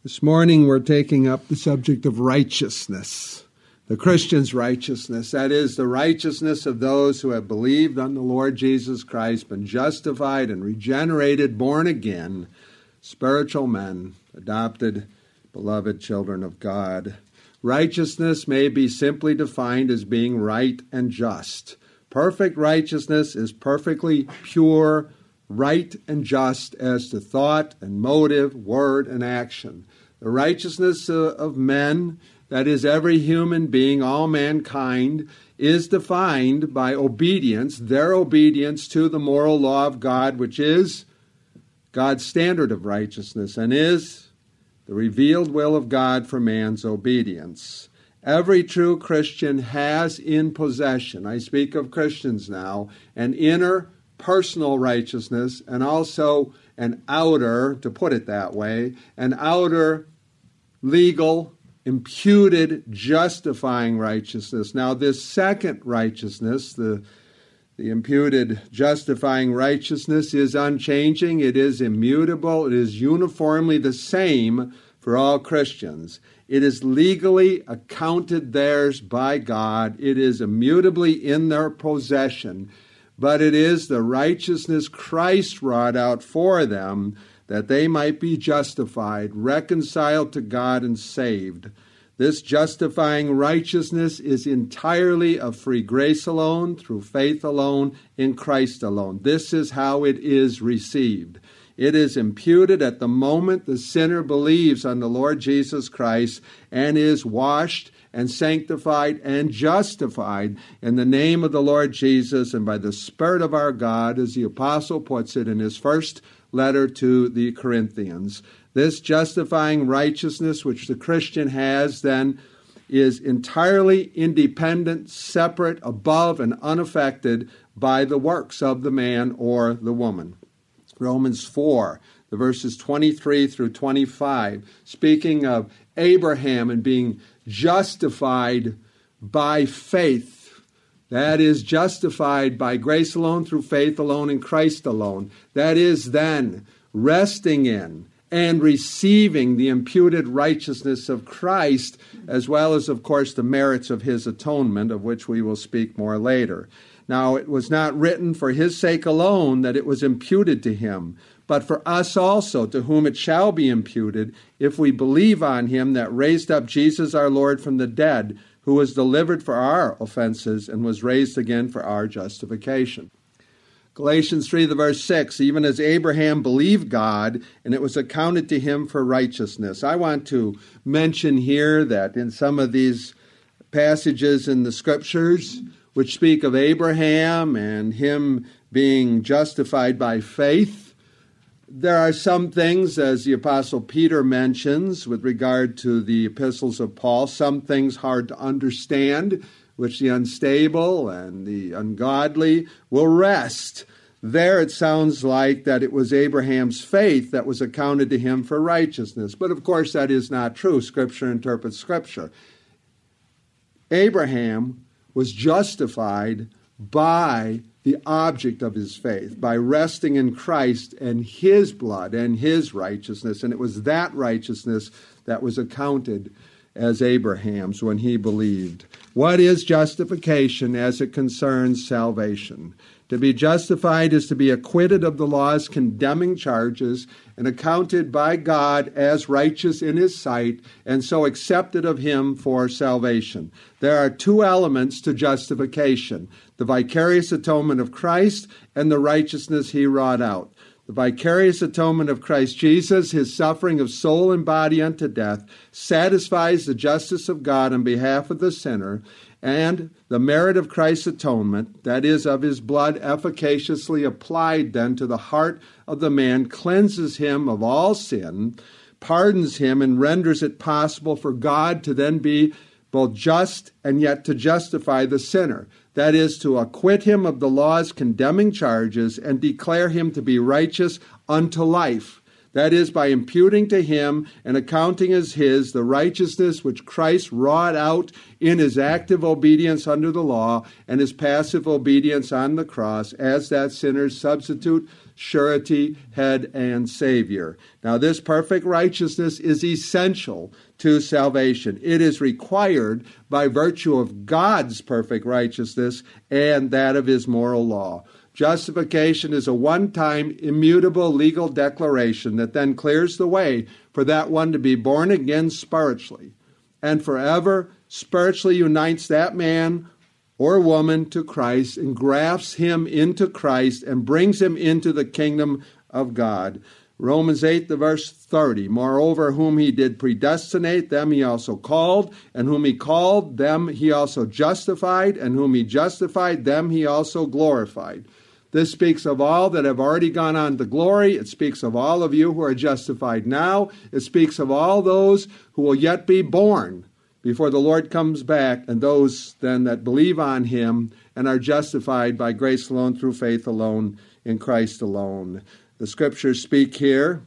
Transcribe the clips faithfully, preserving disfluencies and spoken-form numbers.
This morning we're taking up the subject of righteousness, the Christian's righteousness. That is, the righteousness of those who have believed on the Lord Jesus Christ, been justified and regenerated, born again, spiritual men, adopted, beloved children of God. Righteousness may be simply defined as being right and just. Perfect righteousness is perfectly pure, right and just as to thought and motive, word and action. The righteousness of men, that is every human being, all mankind, is defined by obedience, their obedience to the moral law of God, which is God's standard of righteousness and is the revealed will of God for man's obedience. Every true Christian has in possession, I speak of Christians now, an inner personal righteousness and also an outer, to put it that way, an outer legal, imputed, justifying righteousness. Now, this second righteousness, the, the imputed, justifying righteousness, is unchanging, it is immutable, it is uniformly the same for all Christians. It is legally accounted theirs by God. It is immutably in their possession. But it is the righteousness Christ wrought out for them, that they might be justified, reconciled to God, and saved. This justifying righteousness is entirely of free grace alone, through faith alone, in Christ alone. This is how it is received. It is imputed at the moment the sinner believes on the Lord Jesus Christ and is washed and sanctified and justified in the name of the Lord Jesus and by the Spirit of our God, as the apostle puts it in his first letter to the Corinthians. This justifying righteousness which the Christian has then is entirely independent, separate, above, and unaffected by the works of the man or the woman. Romans four, the verses twenty-three through twenty-five, speaking of Abraham and being justified by faith. That is, justified by grace alone, through faith alone, in Christ alone. That is then resting in and receiving the imputed righteousness of Christ, as well as, of course, the merits of his atonement, of which we will speak more later. Now, it was not written for his sake alone that it was imputed to him, but for us also, to whom it shall be imputed, if we believe on him that raised up Jesus our Lord from the dead, who was delivered for our offenses and was raised again for our justification. Galatians three, the verse six, even as Abraham believed God, and it was accounted to him for righteousness. I want to mention here that in some of these passages in the Scriptures, which speak of Abraham and him being justified by faith, there are some things, as the Apostle Peter mentions with regard to the epistles of Paul, some things hard to understand, which the unstable and the ungodly will wrest. There it sounds like that it was Abraham's faith that was accounted to him for righteousness. But of course that is not true. Scripture interprets Scripture. Abraham was justified by the object of his faith, by resting in Christ and his blood and his righteousness. And it was that righteousness that was accounted as Abraham's when he believed. What is justification as it concerns salvation? To be justified is to be acquitted of the law's condemning charges and accounted by God as righteous in his sight, and so accepted of him for salvation. There are two elements to justification: the vicarious atonement of Christ and the righteousness he wrought out. The vicarious atonement of Christ Jesus, his suffering of soul and body unto death, satisfies the justice of God on behalf of the sinner, and the merit of Christ's atonement, that is, of his blood efficaciously applied then to the heart of the man, cleanses him of all sin, pardons him, and renders it possible for God to then be both just and yet to justify the sinner. That is, to acquit him of the law's condemning charges and declare him to be righteous unto life. That is, by imputing to him and accounting as his the righteousness which Christ wrought out in his active obedience under the law and his passive obedience on the cross as that sinner's substitute, surety, head, and Savior. Now, this perfect righteousness is essential to salvation. It is required by virtue of God's perfect righteousness and that of his moral law. Justification is a one-time, immutable legal declaration that then clears the way for that one to be born again spiritually and forever spiritually unites that man or woman to Christ and grafts him into Christ and brings him into the kingdom of God. Romans eight, the verse thirty, moreover, whom he did predestinate, them he also called, and whom he called, them he also justified, and whom he justified, them he also glorified. This speaks of all that have already gone on to glory. It speaks of all of you who are justified now. It speaks of all those who will yet be born before the Lord comes back, and those then that believe on him and are justified by grace alone, through faith alone, in Christ alone. The Scriptures speak here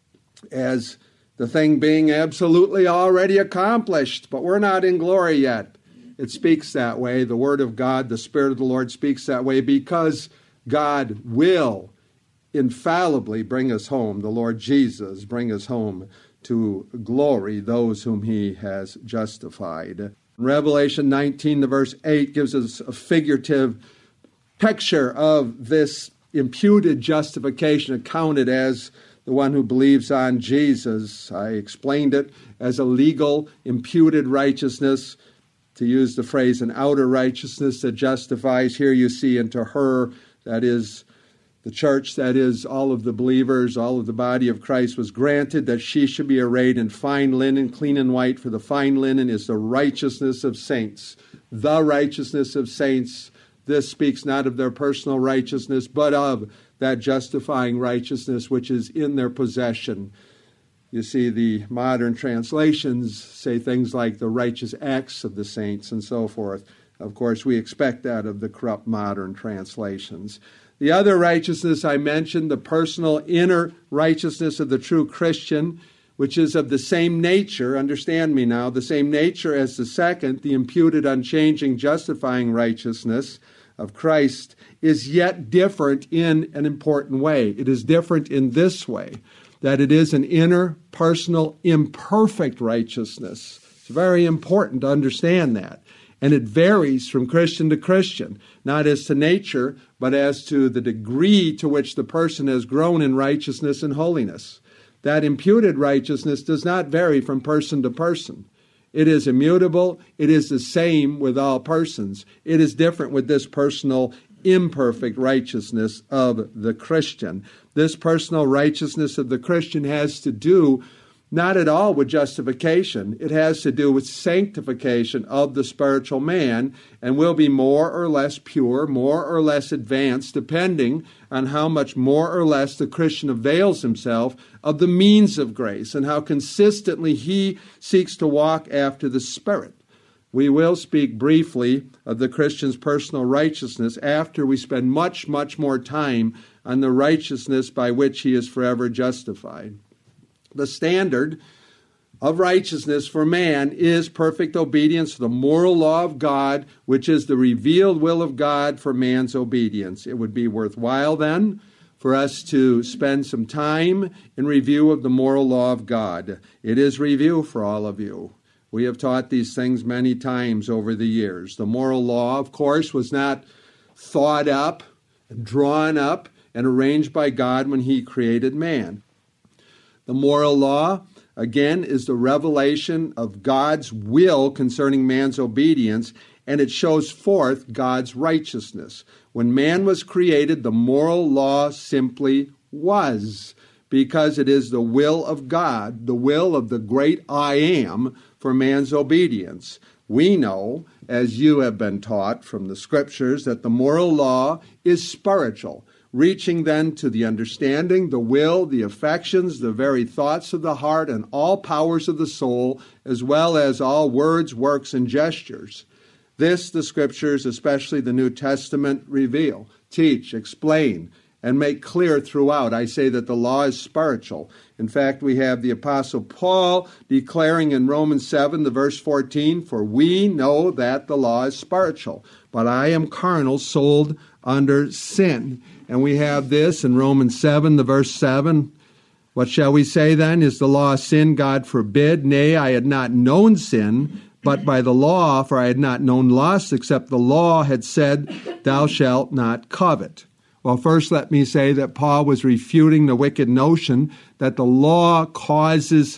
as the thing being absolutely already accomplished, but we're not in glory yet. It speaks that way. The Word of God, the Spirit of the Lord speaks that way because God will infallibly bring us home, the Lord Jesus, bring us home to glory, those whom he has justified. Revelation nineteen, the verse eight, gives us a figurative picture of this imputed justification accounted as the one who believes on Jesus. I explained it as a legal imputed righteousness, to use the phrase an outer righteousness that justifies. Here you see into her, that is the church, that is all of the believers, all of the body of Christ, was granted that she should be arrayed in fine linen, clean and white, for the fine linen is the righteousness of saints. The righteousness of saints. This speaks not of their personal righteousness, but of that justifying righteousness which is in their possession. You see, the modern translations say things like the righteous acts of the saints and so forth. Of course, we expect that of the corrupt modern translations. The other righteousness I mentioned, the personal inner righteousness of the true Christian, which is of the same nature, understand me now, the same nature as the second, the imputed, unchanging, justifying righteousness of Christ, is yet different in an important way. It is different in this way, that it is an inner, personal, imperfect righteousness. It's very important to understand that. And it varies from Christian to Christian, not as to nature, but as to the degree to which the person has grown in righteousness and holiness. That imputed righteousness does not vary from person to person. It is immutable. It is the same with all persons. It is different with this personal, imperfect righteousness of the Christian. This personal righteousness of the Christian has to do not at all with justification. It has to do with sanctification of the spiritual man, and will be more or less pure, more or less advanced, depending on how much more or less the Christian avails himself of the means of grace and how consistently he seeks to walk after the Spirit. We will speak briefly of the Christian's personal righteousness after we spend much, much more time on the righteousness by which he is forever justified. The standard of righteousness for man is perfect obedience to the moral law of God, which is the revealed will of God for man's obedience. It would be worthwhile then for us to spend some time in review of the moral law of God. It is review for all of you. We have taught these things many times over the years. The moral law, of course, was not thought up, drawn up, and arranged by God when he created man. The moral law, again, is the revelation of God's will concerning man's obedience, and it shows forth God's righteousness. When man was created, the moral law simply was, because it is the will of God, the will of the great I Am for man's obedience. We know, as you have been taught from the Scriptures, that the moral law is spiritual, reaching then to the understanding, the will, the affections, the very thoughts of the heart, and all powers of the soul, as well as all words, works, and gestures. This the Scriptures, especially the New Testament, reveal, teach, explain, and make clear throughout. I say that the law is spiritual. In fact, we have the Apostle Paul declaring in Romans seven, the verse fourteen, "For we know that the law is spiritual, but I am carnal, sold under sin." And we have this in Romans seven, the verse seven. "What shall we say then? Is the law sin? God forbid. Nay, I had not known sin, but by the law, for I had not known lust, except the law had said, Thou shalt not covet." Well, first let me say that Paul was refuting the wicked notion that the law causes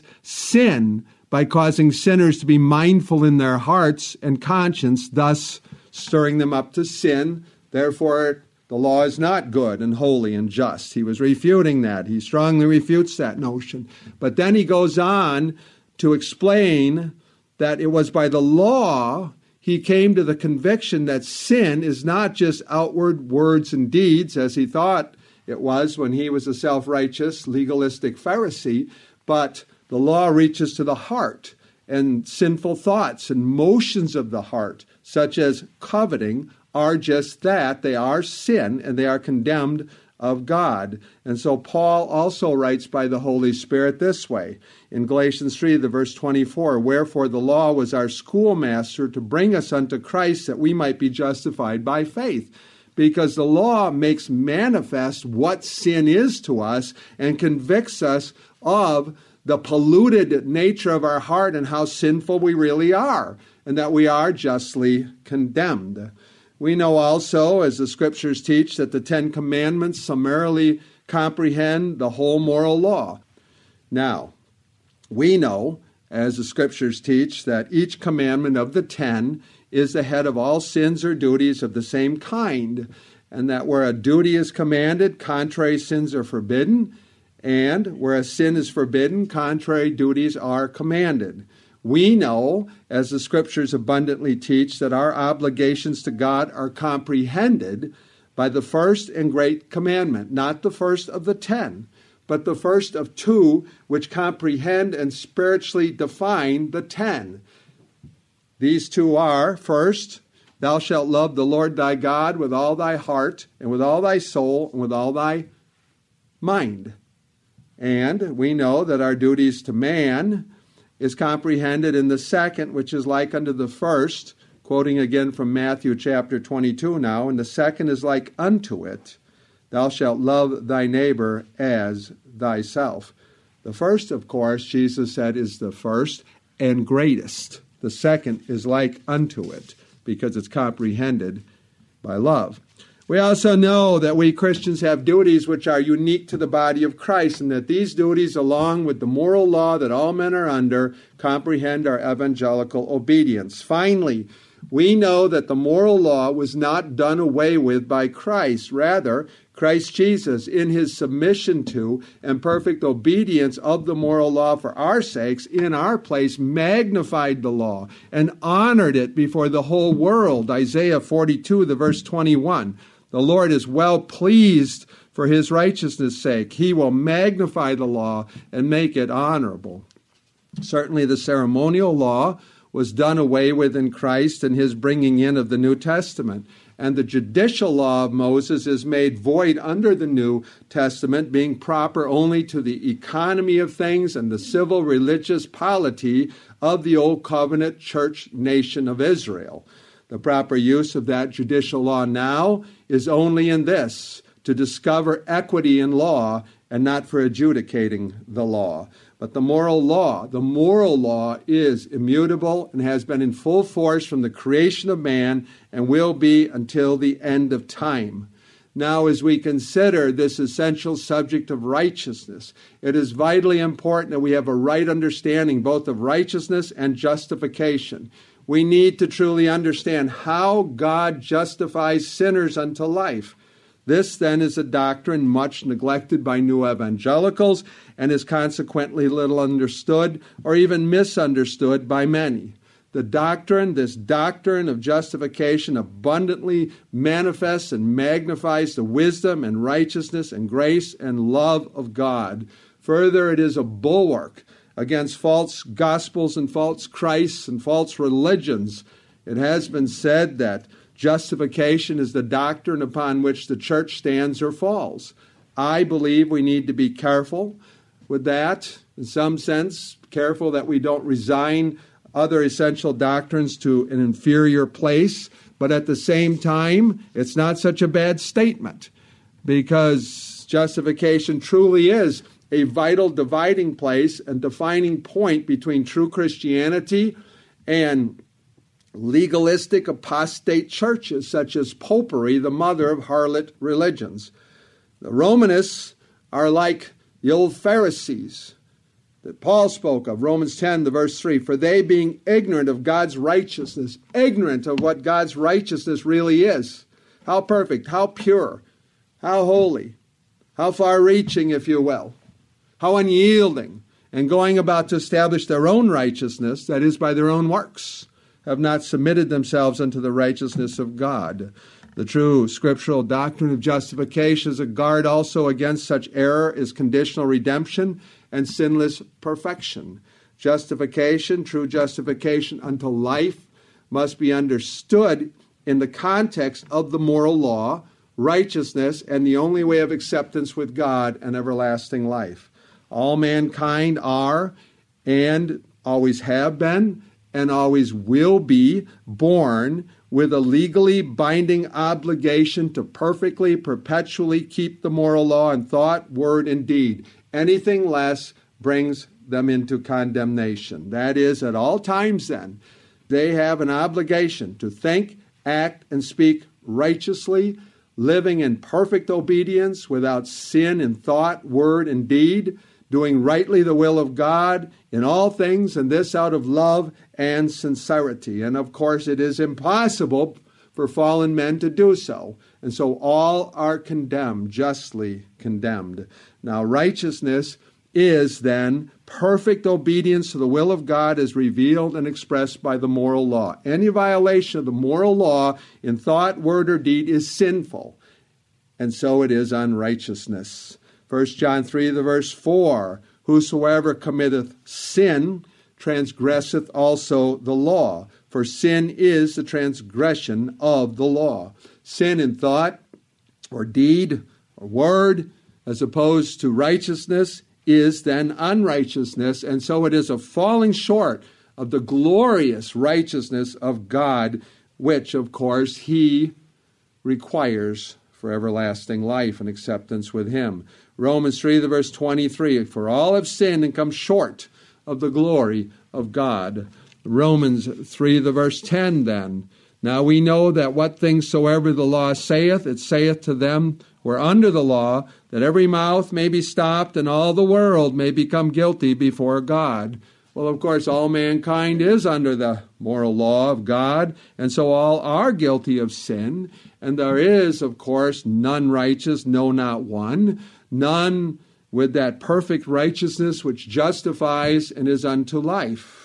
sin by causing sinners to be mindful in their hearts and conscience, thus stirring them up to sin. Therefore, the law is not good and holy and just. He was refuting that. He strongly refutes that notion. But then he goes on to explain that it was by the law he came to the conviction that sin is not just outward words and deeds, as he thought it was when he was a self-righteous, legalistic Pharisee, but the law reaches to the heart, and sinful thoughts and motions of the heart, such as coveting, are just that. They are sin, and they are condemned of God. And so Paul also writes by the Holy Spirit this way. In Galatians three, the verse twenty-four, "Wherefore the law was our schoolmaster to bring us unto Christ, that we might be justified by faith." Because the law makes manifest what sin is to us and convicts us of the polluted nature of our heart and how sinful we really are, and that we are justly condemned. We know also, as the Scriptures teach, that the Ten Commandments summarily comprehend the whole moral law. Now, we know, as the Scriptures teach, that each commandment of the ten is the head of all sins or duties of the same kind, and that where a duty is commanded, contrary sins are forbidden, and where a sin is forbidden, contrary duties are commanded. We know, as the Scriptures abundantly teach, that our obligations to God are comprehended by the first and great commandment, not the first of the ten, but the first of two which comprehend and spiritually define the ten. These two are, first, thou shalt love the Lord thy God with all thy heart, and with all thy soul, and with all thy mind. And we know that our duties to man is comprehended in the second, which is like unto the first, quoting again from Matthew chapter twenty-two now, and the second is like unto it, thou shalt love thy neighbor as thyself. The first, of course, Jesus said, is the first and greatest. The second is like unto it, because it's comprehended by love. We also know that we Christians have duties which are unique to the body of Christ, and that these duties, along with the moral law that all men are under, comprehend our evangelical obedience. Finally, we know that the moral law was not done away with by Christ. Rather, Christ Jesus, in his submission to and perfect obedience of the moral law for our sakes, in our place, magnified the law and honored it before the whole world. Isaiah forty-two, the verse twenty-one. The Lord is well pleased for his righteousness' sake. He will magnify the law and make it honorable. Certainly the ceremonial law was done away with in Christ and his bringing in of the New Testament. And the judicial law of Moses is made void under the New Testament, being proper only to the economy of things and the civil religious polity of the Old Covenant church nation of Israel. The proper use of that judicial law now is only in this, to discover equity in law and not for adjudicating the law. But the moral law, the moral law is immutable and has been in full force from the creation of man and will be until the end of time. Now, as we consider this essential subject of righteousness, it is vitally important that we have a right understanding both of righteousness and justification. We need to truly understand how God justifies sinners unto life. This, then, is a doctrine much neglected by new evangelicals and is consequently little understood or even misunderstood by many. The doctrine, this doctrine of justification abundantly manifests and magnifies the wisdom and righteousness and grace and love of God. Further, it is a bulwark against false gospels and false Christs and false religions. It has been said that Justification is the doctrine upon which the church stands or falls. I believe we need to be careful with that, in some sense, careful that we don't resign other essential doctrines to an inferior place, but at the same time, it's not such a bad statement, because justification truly is a vital dividing place and defining point between true Christianity and legalistic apostate churches such as popery, the mother of harlot religions. The Romanists are like the old Pharisees that Paul spoke of, Romans ten, the verse three, for they being ignorant of God's righteousness, ignorant of what God's righteousness really is, how perfect, how pure, how holy, how far-reaching, if you will, how unyielding, and going about to establish their own righteousness, that is, by their own works, have not submitted themselves unto the righteousness of God. The true scriptural doctrine of justification is a guard also against such error as conditional redemption and sinless perfection. Justification, true justification unto life, must be understood in the context of the moral law, righteousness, and the only way of acceptance with God and everlasting life. All mankind are and always have been and always will be born with a legally binding obligation to perfectly, perpetually keep the moral law in thought, word, and deed. Anything less brings them into condemnation. That is, at all times then, they have an obligation to think, act, and speak righteously, living in perfect obedience without sin in thought, word, and deed, doing rightly the will of God in all things, and this out of love and sincerity. And of course, it is impossible for fallen men to do so. And so all are condemned, justly condemned. Now, righteousness is then perfect obedience to the will of God as revealed and expressed by the moral law. Any violation of the moral law in thought, word, or deed is sinful, and so it is unrighteousness. First John three, the verse four, whosoever committeth sin transgresseth also the law, for sin is the transgression of the law. Sin in thought or deed or word, as opposed to righteousness, is then unrighteousness, and so it is a falling short of the glorious righteousness of God, which, of course, He requires for everlasting life and acceptance with Him. Romans three, the verse twenty-three, for all have sinned and come short of the glory of God. Romans three, the verse ten, then. Now we know that what things soever the law saith, it saith to them who are under the law, that every mouth may be stopped and all the world may become guilty before God. Well, of course, all mankind is under the moral law of God, and so all are guilty of sin. And there is, of course, none righteous, no, not one. None with that perfect righteousness which justifies and is unto life.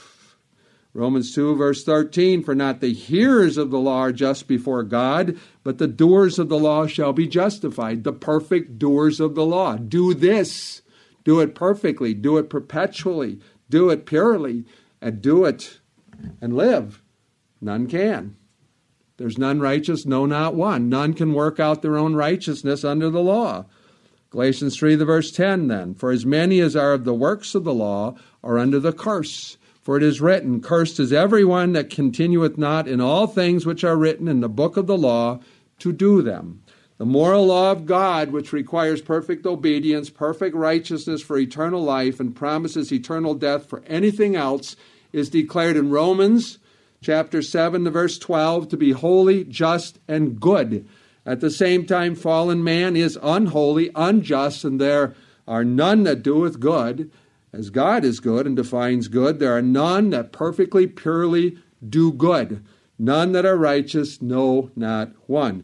Romans two, verse thirteen, for not the hearers of the law are just before God, but the doers of the law shall be justified. The perfect doers of the law. Do this. Do it perfectly. Do it perpetually. Do it purely. And do it and live. None can. There's none righteous, no, not one. None can work out their own righteousness under the law. Galatians three, the verse ten, then. For as many as are of the works of the law are under the curse. For it is written, cursed is everyone that continueth not in all things which are written in the book of the law to do them. The moral law of God, which requires perfect obedience, perfect righteousness for eternal life, and promises eternal death for anything else, is declared in Romans chapter seven, the verse twelve, to be holy, just, and good. At the same time, fallen man is unholy, unjust, and there are none that doeth good. As God is good and defines good, there are none that perfectly, purely do good. None that are righteous, no, not one.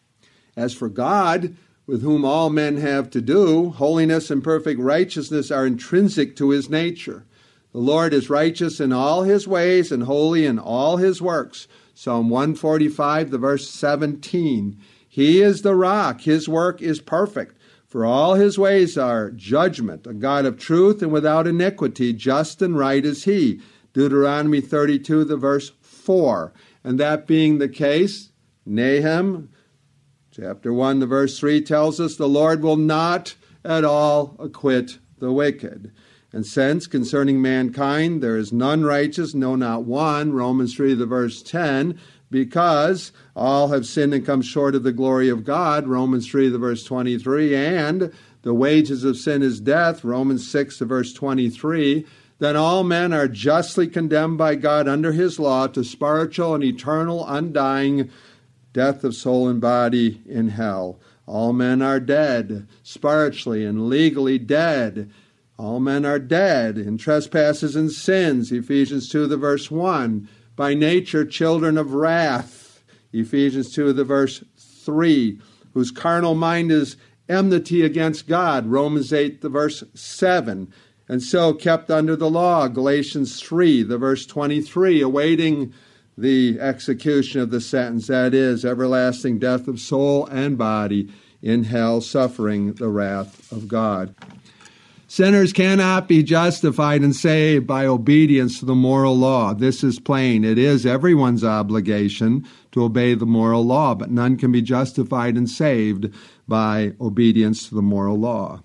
As for God, with whom all men have to do, holiness and perfect righteousness are intrinsic to His nature. The Lord is righteous in all His ways and holy in all His works. Psalm one forty-five, the verse seventeen. He is the rock. His work is perfect. For all His ways are judgment, a God of truth and without iniquity, just and right is He. Deuteronomy thirty-two, the verse four. And that being the case, Nahum chapter one, the verse three tells us the Lord will not at all acquit the wicked. And since concerning mankind there is none righteous, no, not one, Romans three, the verse ten, because all have sinned and come short of the glory of God, Romans three, the verse twenty-three, and the wages of sin is death, Romans six, the verse twenty-three, then all men are justly condemned by God under his law to spiritual and eternal undying death of soul and body in hell. All men are dead, spiritually and legally dead. All men are dead in trespasses and sins, Ephesians two, the verse one. By nature, children of wrath, Ephesians two, the verse three. Whose carnal mind is enmity against God, Romans eight, the verse seven. And so kept under the law, Galatians three, the verse twenty-three, awaiting the execution of the sentence, that is, everlasting death of soul and body in hell, suffering the wrath of God. Sinners cannot be justified and saved by obedience to the moral law. This is plain. It is everyone's obligation to obey the moral law, but none can be justified and saved by obedience to the moral law.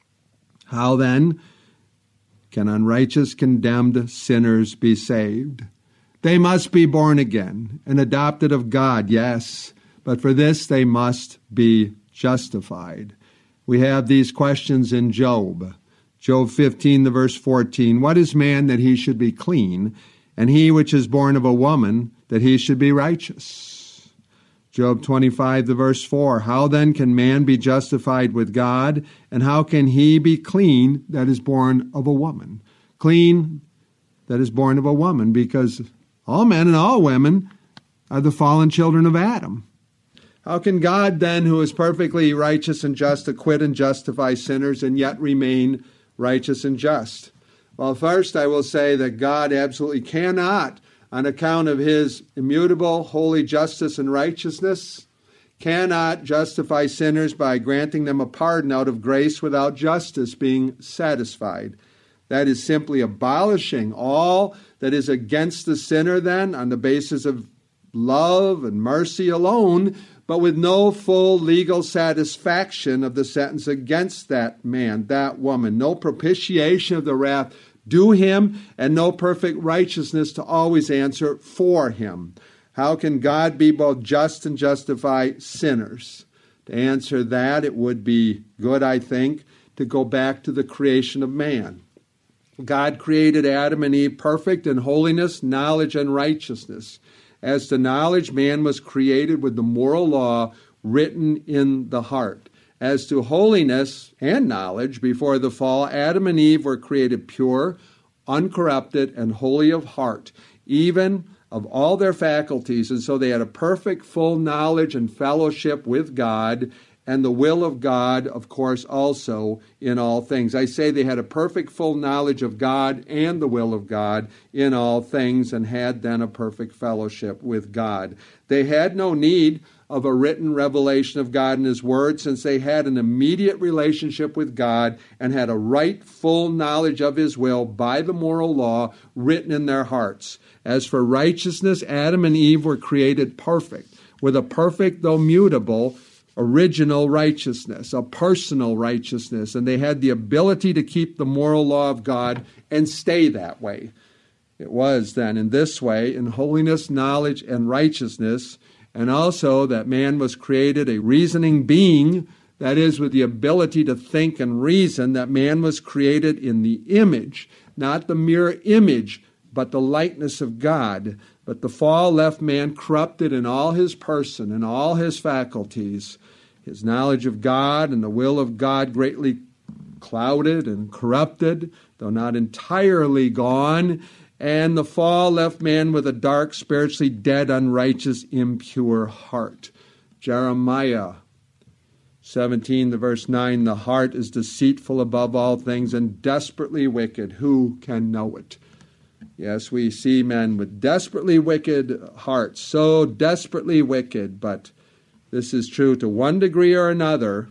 How then can unrighteous, condemned sinners be saved? They must be born again and adopted of God, yes, but for this they must be justified. We have these questions in Job. Job fifteen, the verse fourteen, what is man that he should be clean, and he which is born of a woman that he should be righteous? Job twenty-five, the verse four, how then can man be justified with God, and how can he be clean that is born of a woman? Clean that is born of a woman, because all men and all women are the fallen children of Adam. How can God then, who is perfectly righteous and just, acquit and justify sinners and yet remain righteous and just? Well, first I will say that God absolutely cannot, on account of his immutable, holy justice and righteousness, cannot justify sinners by granting them a pardon out of grace without justice being satisfied. That is simply abolishing all that is against the sinner then on the basis of love and mercy alone, but with no full legal satisfaction of the sentence against that man, that woman, no propitiation of the wrath due him, and no perfect righteousness to always answer for him. How can God be both just and justify sinners? To answer that, it would be good, I think, to go back to the creation of man. God created Adam and Eve perfect in holiness, knowledge, and righteousness. As to knowledge, man was created with the moral law written in the heart. As to holiness and knowledge, before the fall, Adam and Eve were created pure, uncorrupted, and holy of heart, even of all their faculties. And so they had a perfect, full knowledge and fellowship with God, and the will of God, of course, also in all things. I say they had a perfect, full knowledge of God and the will of God in all things, and had then a perfect fellowship with God. They had no need of a written revelation of God and his word, since they had an immediate relationship with God and had a right, full knowledge of his will by the moral law written in their hearts. As for righteousness, Adam and Eve were created perfect, with a perfect, though mutable, original righteousness, a personal righteousness, and they had the ability to keep the moral law of God and stay that way. It was then in this way, in holiness, knowledge, and righteousness, and also that man was created a reasoning being, that is, with the ability to think and reason, that man was created in the image, not the mere image, but the likeness of God. But the fall left man corrupted in all his person and all his faculties. His knowledge of God and the will of God greatly clouded and corrupted, though not entirely gone. And the fall left man with a dark, spiritually dead, unrighteous, impure heart. Jeremiah seventeen, the verse nine, the heart is deceitful above all things and desperately wicked. Who can know it? Yes, we see men with desperately wicked hearts, so desperately wicked, but this is true to one degree or another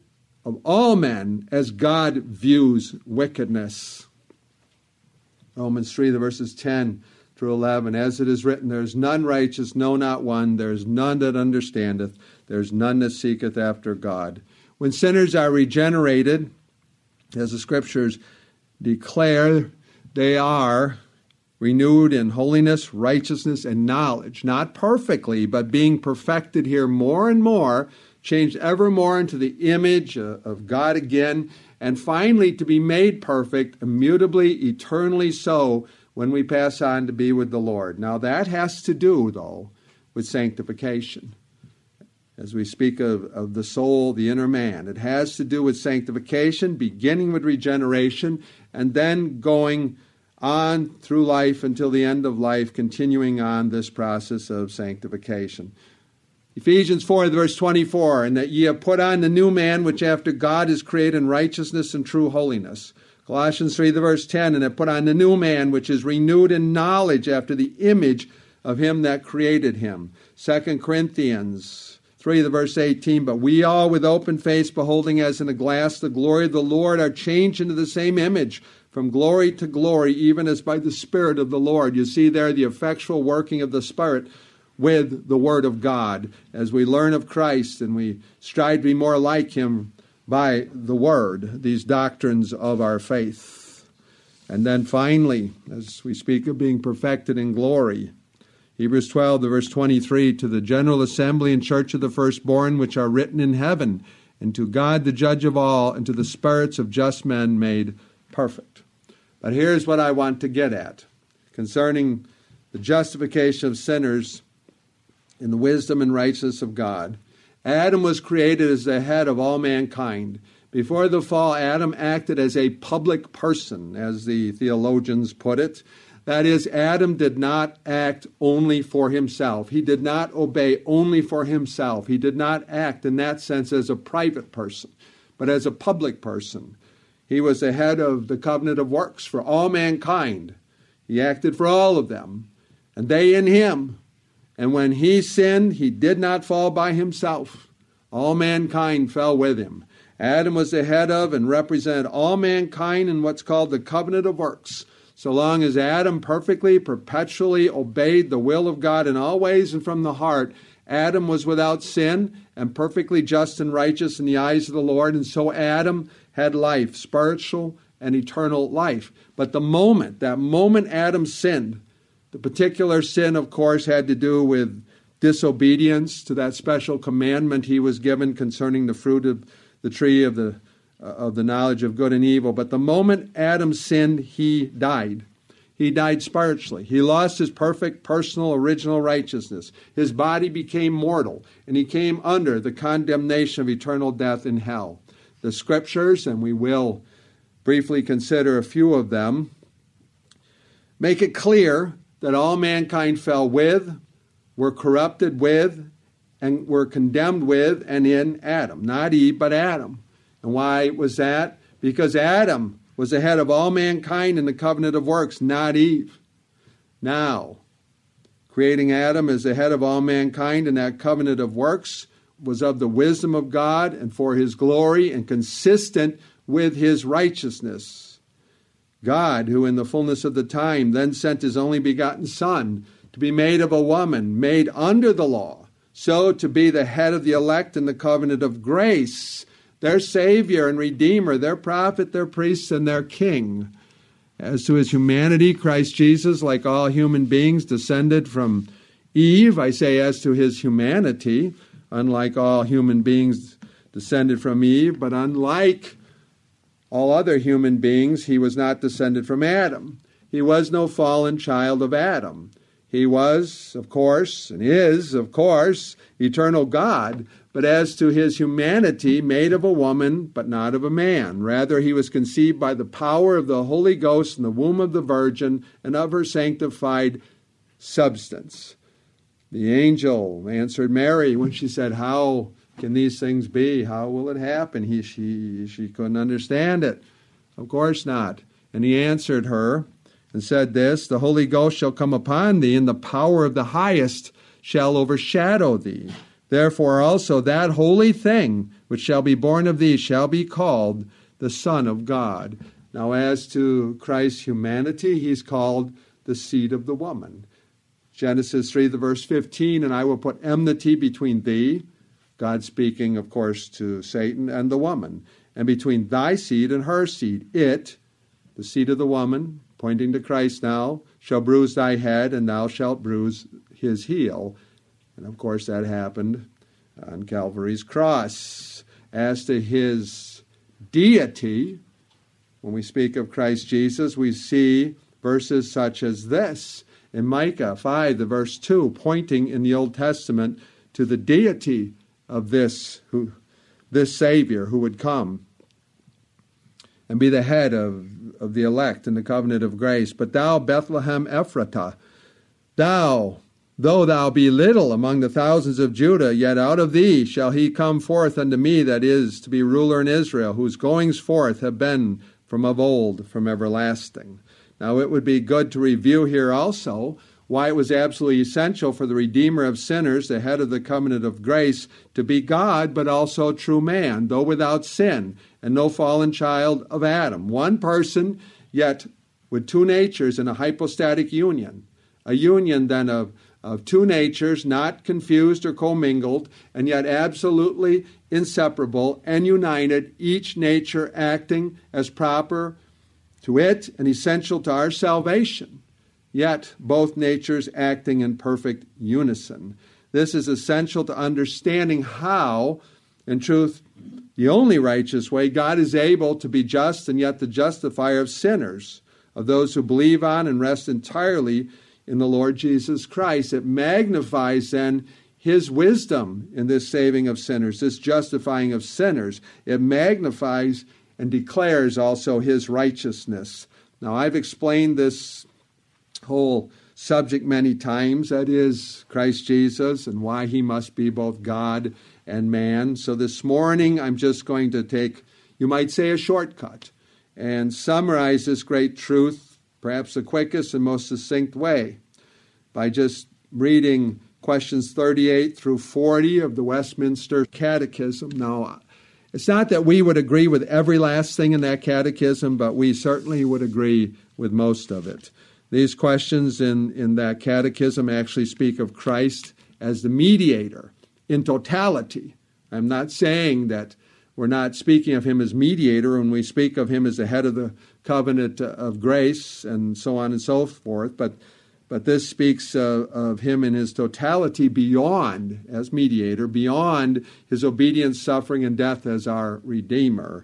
of all men as God views wickedness. Romans three, the verses ten through eleven. As it is written, there is none righteous, no, not one. There is none that understandeth. There is none that seeketh after God. When sinners are regenerated, as the Scriptures declare, they are renewed in holiness, righteousness, and knowledge. Not perfectly, but being perfected here more and more, changed ever more into the image of God again, and finally to be made perfect, immutably, eternally so, when we pass on to be with the Lord. Now that has to do, though, with sanctification. As we speak of, of the soul, the inner man, it has to do with sanctification, beginning with regeneration, and then going on through life until the end of life, continuing on this process of sanctification. Ephesians four, verse twenty-four, and that ye have put on the new man, which after God is created in righteousness and true holiness. Colossians three, the verse ten, and have put on the new man, which is renewed in knowledge after the image of him that created him. Second Corinthians three, the verse eighteen, but we all with open face, beholding as in a glass the glory of the Lord, are changed into the same image, from glory to glory, even as by the Spirit of the Lord. You see there the effectual working of the Spirit with the Word of God. As we learn of Christ and we strive to be more like Him by the Word, these doctrines of our faith. And then finally, as we speak of being perfected in glory, Hebrews twelve, the verse twenty-three, to the general assembly and church of the firstborn, which are written in heaven, and to God the judge of all, and to the spirits of just men made perfect. But here's what I want to get at concerning the justification of sinners in the wisdom and righteousness of God. Adam was created as the head of all mankind. Before the fall, Adam acted as a public person, as the theologians put it. That is, Adam did not act only for himself. He did not obey only for himself. He did not act in that sense as a private person, but as a public person. He was the head of the covenant of works for all mankind. He acted for all of them, and they in him. And when he sinned, he did not fall by himself. All mankind fell with him. Adam was the head of and represented all mankind in what's called the covenant of works. So long as Adam perfectly, perpetually obeyed the will of God in all ways and from the heart, Adam was without sin and perfectly just and righteous in the eyes of the Lord. And so Adam had life, spiritual and eternal life. But the moment, that moment Adam sinned, the particular sin, of course, had to do with disobedience to that special commandment he was given concerning the fruit of the tree of the uh, of the knowledge of good and evil. But the moment Adam sinned, he died. He died spiritually. He lost his perfect, personal, original righteousness. His body became mortal, and he came under the condemnation of eternal death in hell. The Scriptures, and we will briefly consider a few of them, make it clear that all mankind fell with, were corrupted with, and were condemned with and in Adam. Not Eve, but Adam. And why was that? Because Adam was the head of all mankind in the covenant of works, not Eve. Now, creating Adam as the head of all mankind in that covenant of works was of the wisdom of God and for his glory and consistent with his righteousness. God, who in the fullness of the time then sent his only begotten Son to be made of a woman, made under the law, so to be the head of the elect in the covenant of grace, their Savior and Redeemer, their prophet, their priest, and their King. As to his humanity, Christ Jesus, like all human beings, descended from Eve. I say as to his humanity, unlike all human beings descended from Eve, but unlike all other human beings, he was not descended from Adam. He was no fallen child of Adam. He was, of course, and is, of course, eternal God, but as to his humanity, made of a woman, but not of a man. Rather, he was conceived by the power of the Holy Ghost in the womb of the Virgin and of her sanctified substance. The angel answered Mary when she said, "How can these things be? How will it happen?" He, she, she couldn't understand it. Of course not. And he answered her and said this, "The Holy Ghost shall come upon thee, and the power of the highest shall overshadow thee. Therefore also that holy thing which shall be born of thee shall be called the Son of God." Now as to Christ's humanity, he's called the seed of the woman. Genesis three, the verse fifteen, and I will put enmity between thee, God speaking, of course, to Satan, and the woman, and between thy seed and her seed. It, the seed of the woman, pointing to Christ now, shall bruise thy head, and thou shalt bruise his heel. And of course that happened on Calvary's cross. As to his deity, when we speak of Christ Jesus, we see verses such as this in Micah five, the verse two, pointing in the Old Testament to the deity of this who, this Savior who would come and be the head of, of the elect in the covenant of grace. But thou, Bethlehem Ephratah, thou, though thou be little among the thousands of Judah, yet out of thee shall he come forth unto me that is to be ruler in Israel, whose goings forth have been from of old, from everlasting. Now it would be good to review here also why it was absolutely essential for the Redeemer of sinners, the head of the covenant of grace, to be God, but also true man, though without sin, and no fallen child of Adam. One person, yet with two natures in a hypostatic union. A union then of, of two natures, not confused or commingled, and yet absolutely inseparable and united, each nature acting as proper to it and essential to our salvation, yet both natures acting in perfect unison. This is essential to understanding how, in truth, the only righteous way, God is able to be just and yet the justifier of sinners, of those who believe on and rest entirely in the Lord Jesus Christ. It magnifies then his wisdom in this saving of sinners, this justifying of sinners. It magnifies and declares also his righteousness. Now, I've explained this whole subject many times, that is, Christ Jesus and why he must be both God and man. So this morning, I'm just going to take, you might say, a shortcut and summarize this great truth, perhaps the quickest and most succinct way, by just reading questions thirty-eight through forty of the Westminster Catechism. Now, it's not that we would agree with every last thing in that catechism, but we certainly would agree with most of it. These questions in, in that catechism actually speak of Christ as the mediator in totality. I'm not saying that we're not speaking of him as mediator when we speak of him as the head of the covenant of grace and so on and so forth, but But this speaks uh, of him in his totality beyond, as mediator, beyond his obedience, suffering, and death as our Redeemer.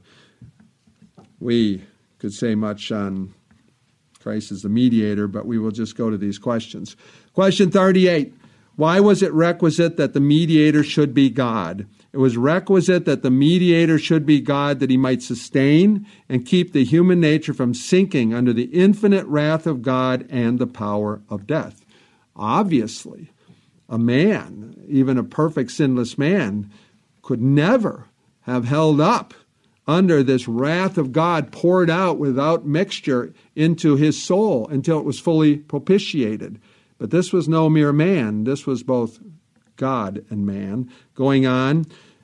We could say much on Christ as the mediator, but we will just go to these questions. Question thirty-eight. Why was it requisite that the mediator should be God? It was requisite that the mediator should be God that he might sustain and keep the human nature from sinking under the infinite wrath of God and the power of death. Obviously, a man, even a perfect sinless man, could never have held up under this wrath of God poured out without mixture into his soul until it was fully propitiated. But this was no mere man. This was both God and man. Going on,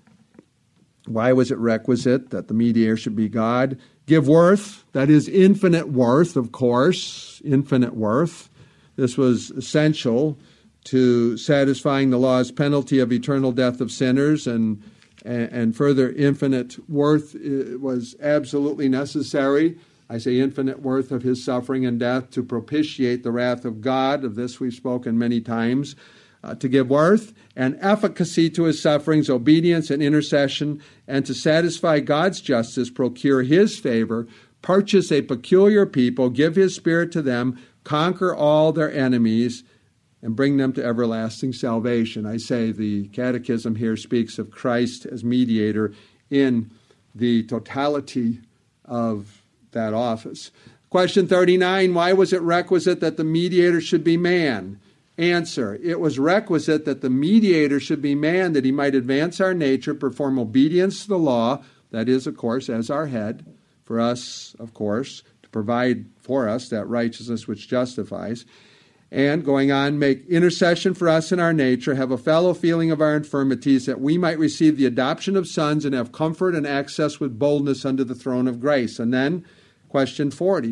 why was it requisite that the mediator should be God? Give worth, that is infinite worth, of course, infinite worth. This was essential to satisfying the law's penalty of eternal death of sinners, and, and further infinite worth was absolutely necessary. I say infinite worth of his suffering and death to propitiate the wrath of God. Of this we've spoken many times. Uh, to give worth and efficacy to his sufferings, obedience and intercession, and to satisfy God's justice, procure his favor, purchase a peculiar people, give his spirit to them, conquer all their enemies, and bring them to everlasting salvation. I say the Catechism here speaks of Christ as mediator in the totality of that office. Question thirty-nine, why was it requisite that the mediator should be man? Answer, it was requisite that the mediator should be man, that he might advance our nature, perform obedience to the law, that is, of course, as our head, for us, of course, to provide for us that righteousness which justifies, and, going on, make intercession for us in our nature, have a fellow feeling of our infirmities, that we might receive the adoption of sons and have comfort and access with boldness unto the throne of grace. And then, question forty,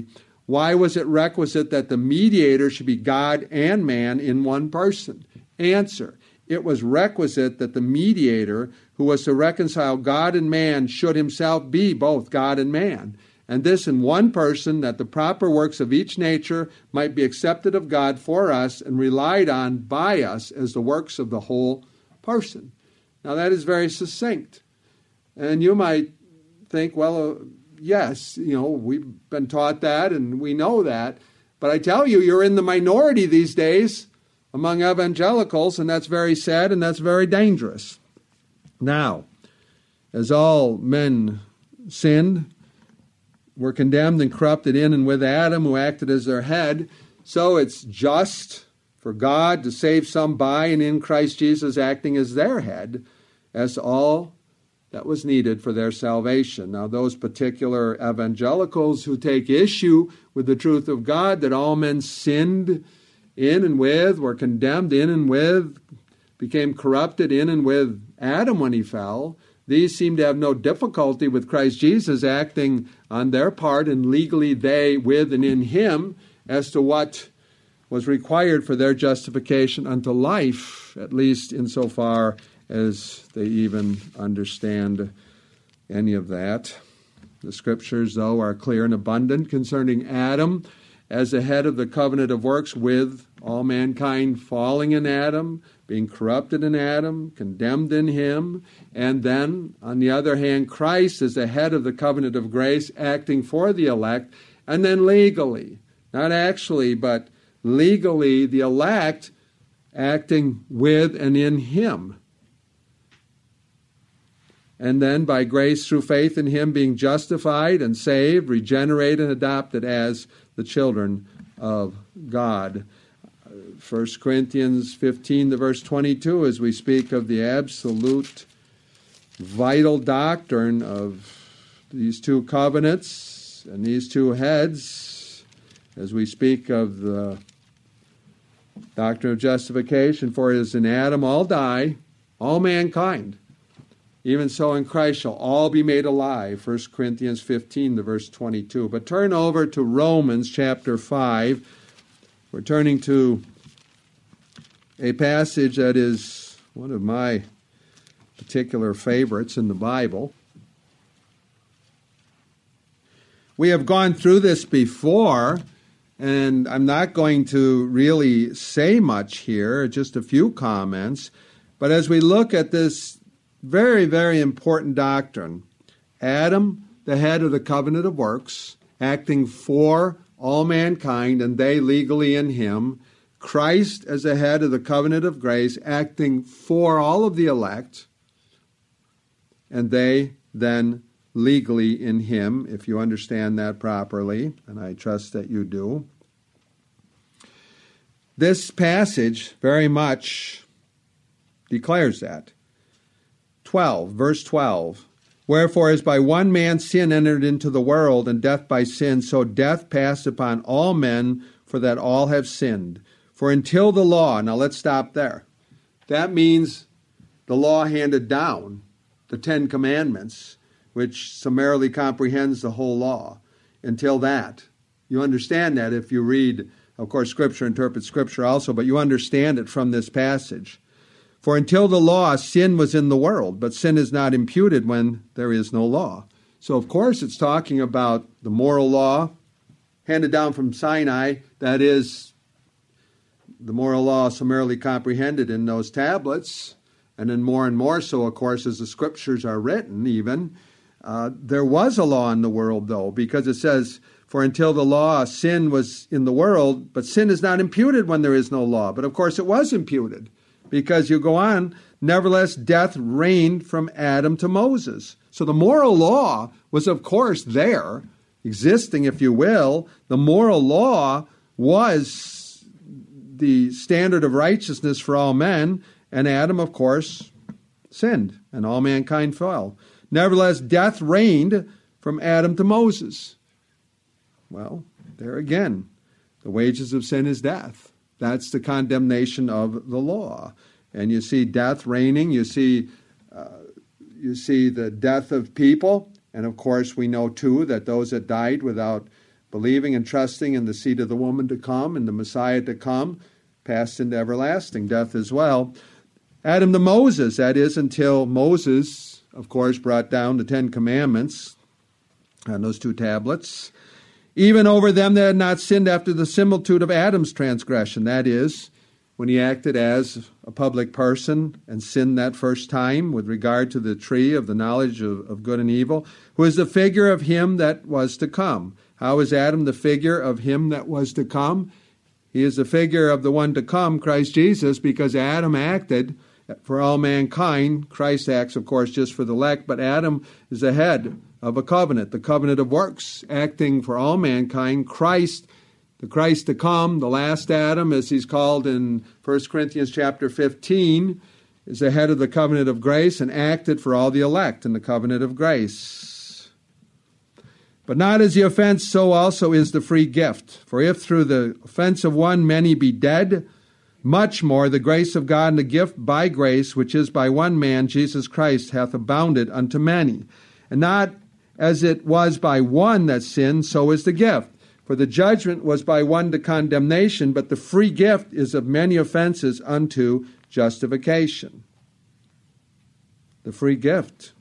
Why was it requisite that the mediator should be God and man in one person? Answer: it was requisite that the mediator, who was to reconcile God and man, should himself be both God and man, and this in one person, that the proper works of each nature might be accepted of God for us and relied on by us as the works of the whole person. Now that is very succinct. And you might think, well, uh, yes, you know, we've been taught that and we know that. But I tell you, you're in the minority these days among evangelicals, and that's very sad and that's very dangerous. Now, as all men sinned, were condemned and corrupted in and with Adam, who acted as their head, so it's just for God to save some by and in Christ Jesus acting as their head, as all that was needed for their salvation. Now, those particular evangelicals who take issue with the truth of God, that all men sinned in and with, were condemned in and with, became corrupted in and with Adam when he fell, these seem to have no difficulty with Christ Jesus acting on their part, and legally they with and in him, as to what was required for their justification unto life, at least insofar as they even understand any of that. The Scriptures, though, are clear and abundant concerning Adam as the head of the covenant of works, with all mankind falling in Adam, being corrupted in Adam, condemned in him, and then, on the other hand, Christ as the head of the covenant of grace, acting for the elect, and then legally, not actually, but legally, the elect acting with and in him. And then by grace through faith in him being justified and saved, regenerated and adopted as the children of God. First Corinthians fifteen, the verse twenty-two, as we speak of the absolute vital doctrine of these two covenants and these two heads, as we speak of the doctrine of justification, for it is in Adam all die, all mankind. Even so in Christ shall all be made alive. First Corinthians fifteen, the verse twenty-two. But turn over to Romans chapter five. We're turning to a passage that is one of my particular favorites in the Bible. We have gone through this before, and I'm not going to really say much here, just a few comments. But as we look at this very, very important doctrine, Adam, the head of the covenant of works, acting for all mankind, and they legally in him. Christ as the head of the covenant of grace, acting for all of the elect, and they then legally in him, if you understand that properly, and I trust that you do. This passage very much declares that. twelve, verse twelve. Wherefore, as by one man sin entered into the world, and death by sin, so death passed upon all men, for that all have sinned. For until the law, now let's stop there. That means the law handed down, the Ten Commandments, which summarily comprehends the whole law. Until that. You understand that if you read, of course, Scripture interprets Scripture also, but you understand it from this passage. For until the law, sin was in the world, but sin is not imputed when there is no law. So, of course, it's talking about the moral law handed down from Sinai, that is, the moral law summarily comprehended in those tablets, and then more and more so, of course, as the Scriptures are written even. Uh, there was a law in the world, though, because it says, for until the law, sin was in the world, but sin is not imputed when there is no law. But, of course, it was imputed. Because you go on, nevertheless, death reigned from Adam to Moses. So the moral law was, of course, there, existing, if you will. The moral law was the standard of righteousness for all men, and Adam, of course, sinned, and all mankind fell. Nevertheless, death reigned from Adam to Moses. Well, there again, the wages of sin is death. That's the condemnation of the law. And you see death reigning, you see uh, you see the death of people, and of course we know too that those that died without believing and trusting in the seed of the woman to come and the Messiah to come, passed into everlasting death as well. Adam to Moses, that is, until Moses, of course, brought down the Ten Commandments on those two tablets, even over them that had not sinned after the similitude of Adam's transgression, that is, when he acted as a public person and sinned that first time with regard to the tree of the knowledge of, of good and evil, who is the figure of him that was to come. How is Adam the figure of him that was to come? He is the figure of the one to come, Christ Jesus, because Adam acted for all mankind. Christ acts, of course, just for the elect, but Adam is the head of a covenant, the covenant of works, acting for all mankind. Christ, the Christ to come, the last Adam, as he's called in First Corinthians chapter fifteen, is the head of the covenant of grace and acted for all the elect in the covenant of grace. But not as the offense, so also is the free gift. For if through the offense of one many be dead, much more the grace of God and the gift by grace, which is by one man, Jesus Christ, hath abounded unto many. And not as it was by one that sinned, so is the gift. For the judgment was by one to condemnation, but the free gift is of many offenses unto justification. The free gift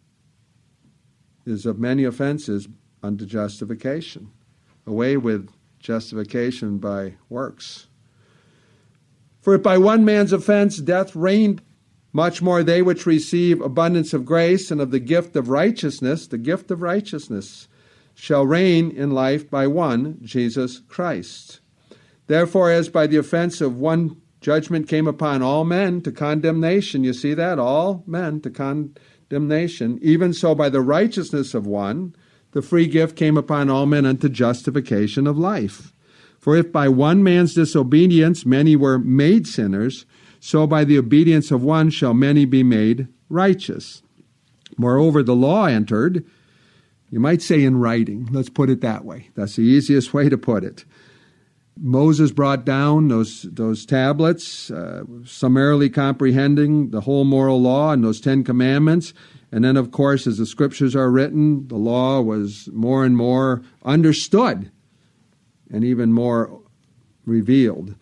is of many offenses unto justification. Away with justification by works. For if by one man's offense death reigned, much more they which receive abundance of grace and of the gift of righteousness, the gift of righteousness, shall reign in life by one, Jesus Christ. Therefore, as by the offense of one judgment came upon all men to condemnation, you see that? All men to condemnation, even so by the righteousness of one, the free gift came upon all men unto justification of life. For if by one man's disobedience many were made sinners, so by the obedience of one shall many be made righteous. Moreover, the law entered, you might say in writing. Let's put it that way. That's the easiest way to put it. Moses brought down those, those tablets, uh, summarily comprehending the whole moral law and those Ten Commandments. And then, of course, as the Scriptures are written, the law was more and more understood and even more revealed.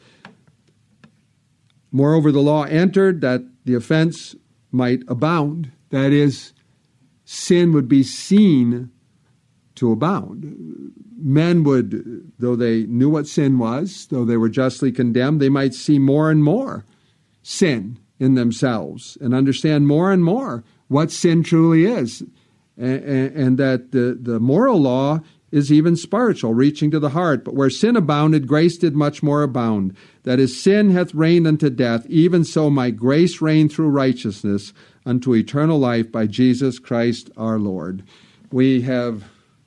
Moreover, the law entered that the offense might abound. That is, sin would be seen to abound. Men would, though they knew what sin was, though they were justly condemned, they might see more and more sin in themselves and understand more and more what sin truly is. And, and that the, the moral law is even spiritual, reaching to the heart. But where sin abounded, grace did much more abound. That is, sin hath reigned unto death, even so might grace reign through righteousness unto eternal life by Jesus Christ our Lord. We have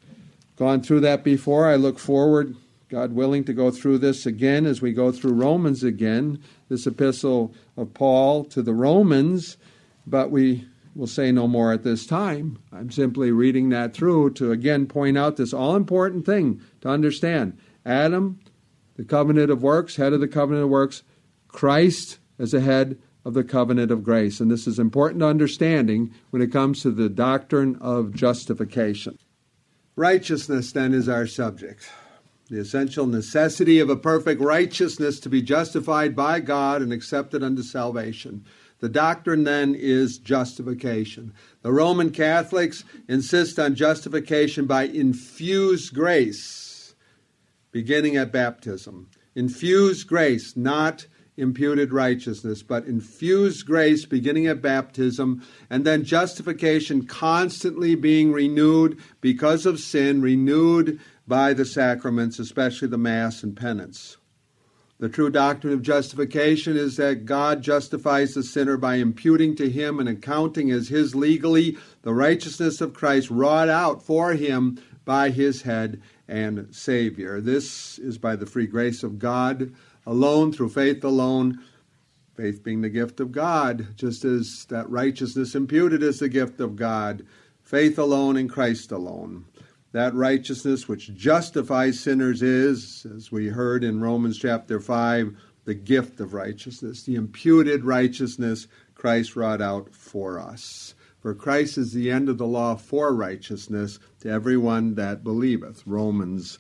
gone through that before. I look forward, God willing, to go through this again as we go through Romans again, this epistle of Paul to the Romans, but we will say no more at this time. I'm simply reading that through to again point out this all-important thing to understand. Adam, the covenant of works, head of the covenant of works, Christ as a head of the covenant of grace. And this is important understanding when it comes to the doctrine of justification. Righteousness, then, is our subject. The essential necessity of a perfect righteousness to be justified by God and accepted unto salvation. The doctrine, then, is justification. The Roman Catholics insist on justification by infused grace, beginning at baptism. Infused grace, not imputed righteousness, but infused grace beginning at baptism, and then justification constantly being renewed because of sin, renewed by the sacraments, especially the Mass and penance. The true doctrine of justification is that God justifies the sinner by imputing to him and accounting as his legally the righteousness of Christ wrought out for him by his head and Savior. This is by the free grace of God alone, through faith alone, faith being the gift of God, just as that righteousness imputed is the gift of God, faith alone in Christ alone. That righteousness which justifies sinners is, as we heard in Romans chapter five, the gift of righteousness, the imputed righteousness Christ wrought out for us. For Christ is the end of the law for righteousness to everyone that believeth. Romans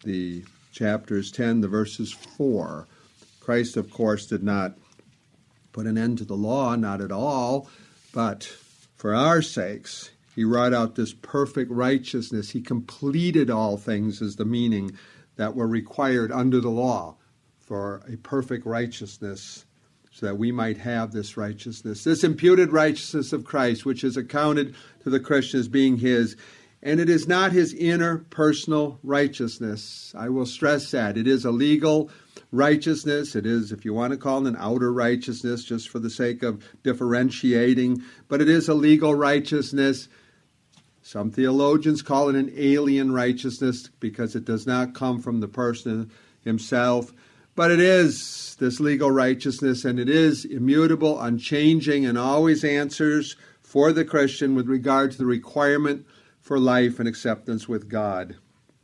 the chapters ten, the verses four. Christ, of course, did not put an end to the law, not at all, but for our sakes, he wrought out this perfect righteousness. He completed all things is the meaning that were required under the law for a perfect righteousness, so that we might have this righteousness, this imputed righteousness of Christ, which is accounted to the Christian as being his. And it is not his inner personal righteousness. I will stress that. It is a legal righteousness. It is, if you want to call it an outer righteousness, just for the sake of differentiating. But it is a legal righteousness. Some theologians call it an alien righteousness because it does not come from the person himself. But it is this legal righteousness, and it is immutable, unchanging, and always answers for the Christian with regard to the requirement for life and acceptance with God.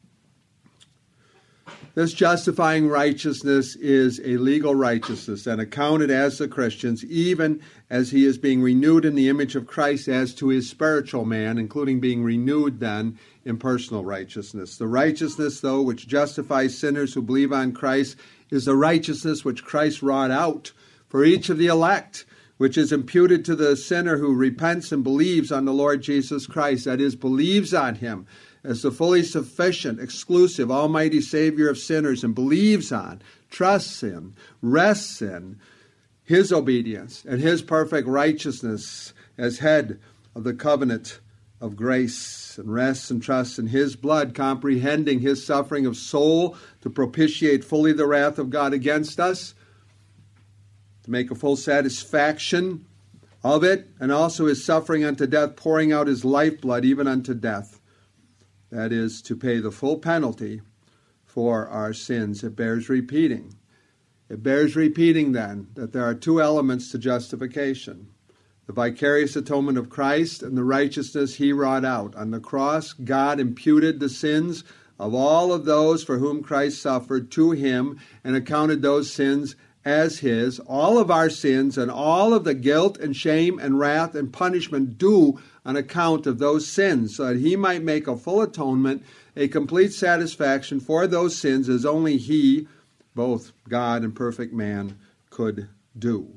This justifying righteousness is a legal righteousness and accounted as the Christian's, even as he is being renewed in the image of Christ as to his spiritual man, including being renewed then in personal righteousness. The righteousness, though, which justifies sinners who believe on Christ is the righteousness which Christ wrought out for each of the elect, which is imputed to the sinner who repents and believes on the Lord Jesus Christ, that is, believes on him as the fully sufficient, exclusive, almighty Savior of sinners, and believes on, trusts in, rests in his obedience and his perfect righteousness as head of the covenant of grace, and rests and trusts in his blood, comprehending his suffering of soul to propitiate fully the wrath of God against us, to make a full satisfaction of it, and also his suffering unto death, pouring out his lifeblood even unto death. That is, to pay the full penalty for our sins. It bears repeating. It bears repeating, then, that there are two elements to justification: the vicarious atonement of Christ and the righteousness he wrought out. On the cross, God imputed the sins of all of those for whom Christ suffered to him and accounted those sins as his. All of our sins and all of the guilt and shame and wrath and punishment due on account of those sins, so that he might make a full atonement, a complete satisfaction for those sins as only he, both God and perfect man, could do.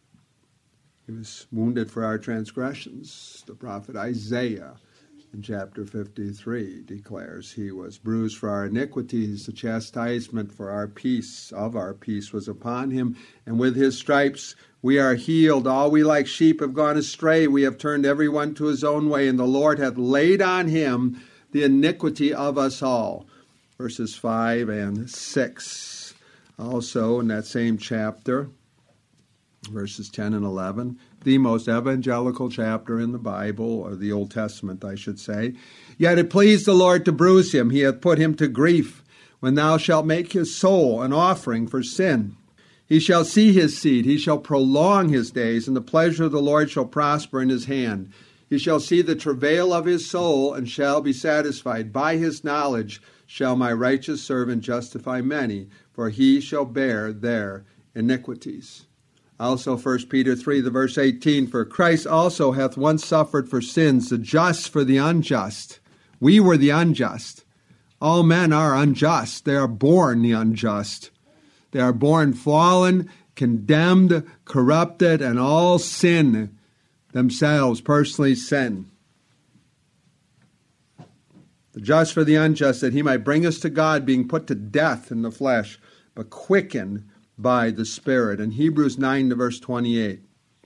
He was wounded for our transgressions. The prophet Isaiah in chapter fifty-three declares he was bruised for our iniquities. The chastisement for our peace, of our peace, was upon him. And with his stripes we are healed. All we like sheep have gone astray. We have turned every one to his own way. And the Lord hath laid on him the iniquity of us all. Verses five and six. Also in that same chapter, verses ten and eleven, the most evangelical chapter in the Bible, or the Old Testament, I should say. Yet it pleased the Lord to bruise him. He hath put him to grief. When thou shalt make his soul an offering for sin, he shall see his seed. He shall prolong his days, and the pleasure of the Lord shall prosper in his hand. He shall see the travail of his soul, and shall be satisfied. By his knowledge shall my righteous servant justify many, for he shall bear their iniquities. Also First Peter three, the verse eighteen, for Christ also hath once suffered for sins, the just for the unjust. We were the unjust. All men are unjust. They are born the unjust. They are born fallen, condemned, corrupted, and all sin themselves, personally sin. The just for the unjust, that he might bring us to God, being put to death in the flesh, but quickened by the Spirit. In Hebrews nine to verse twenty-eight.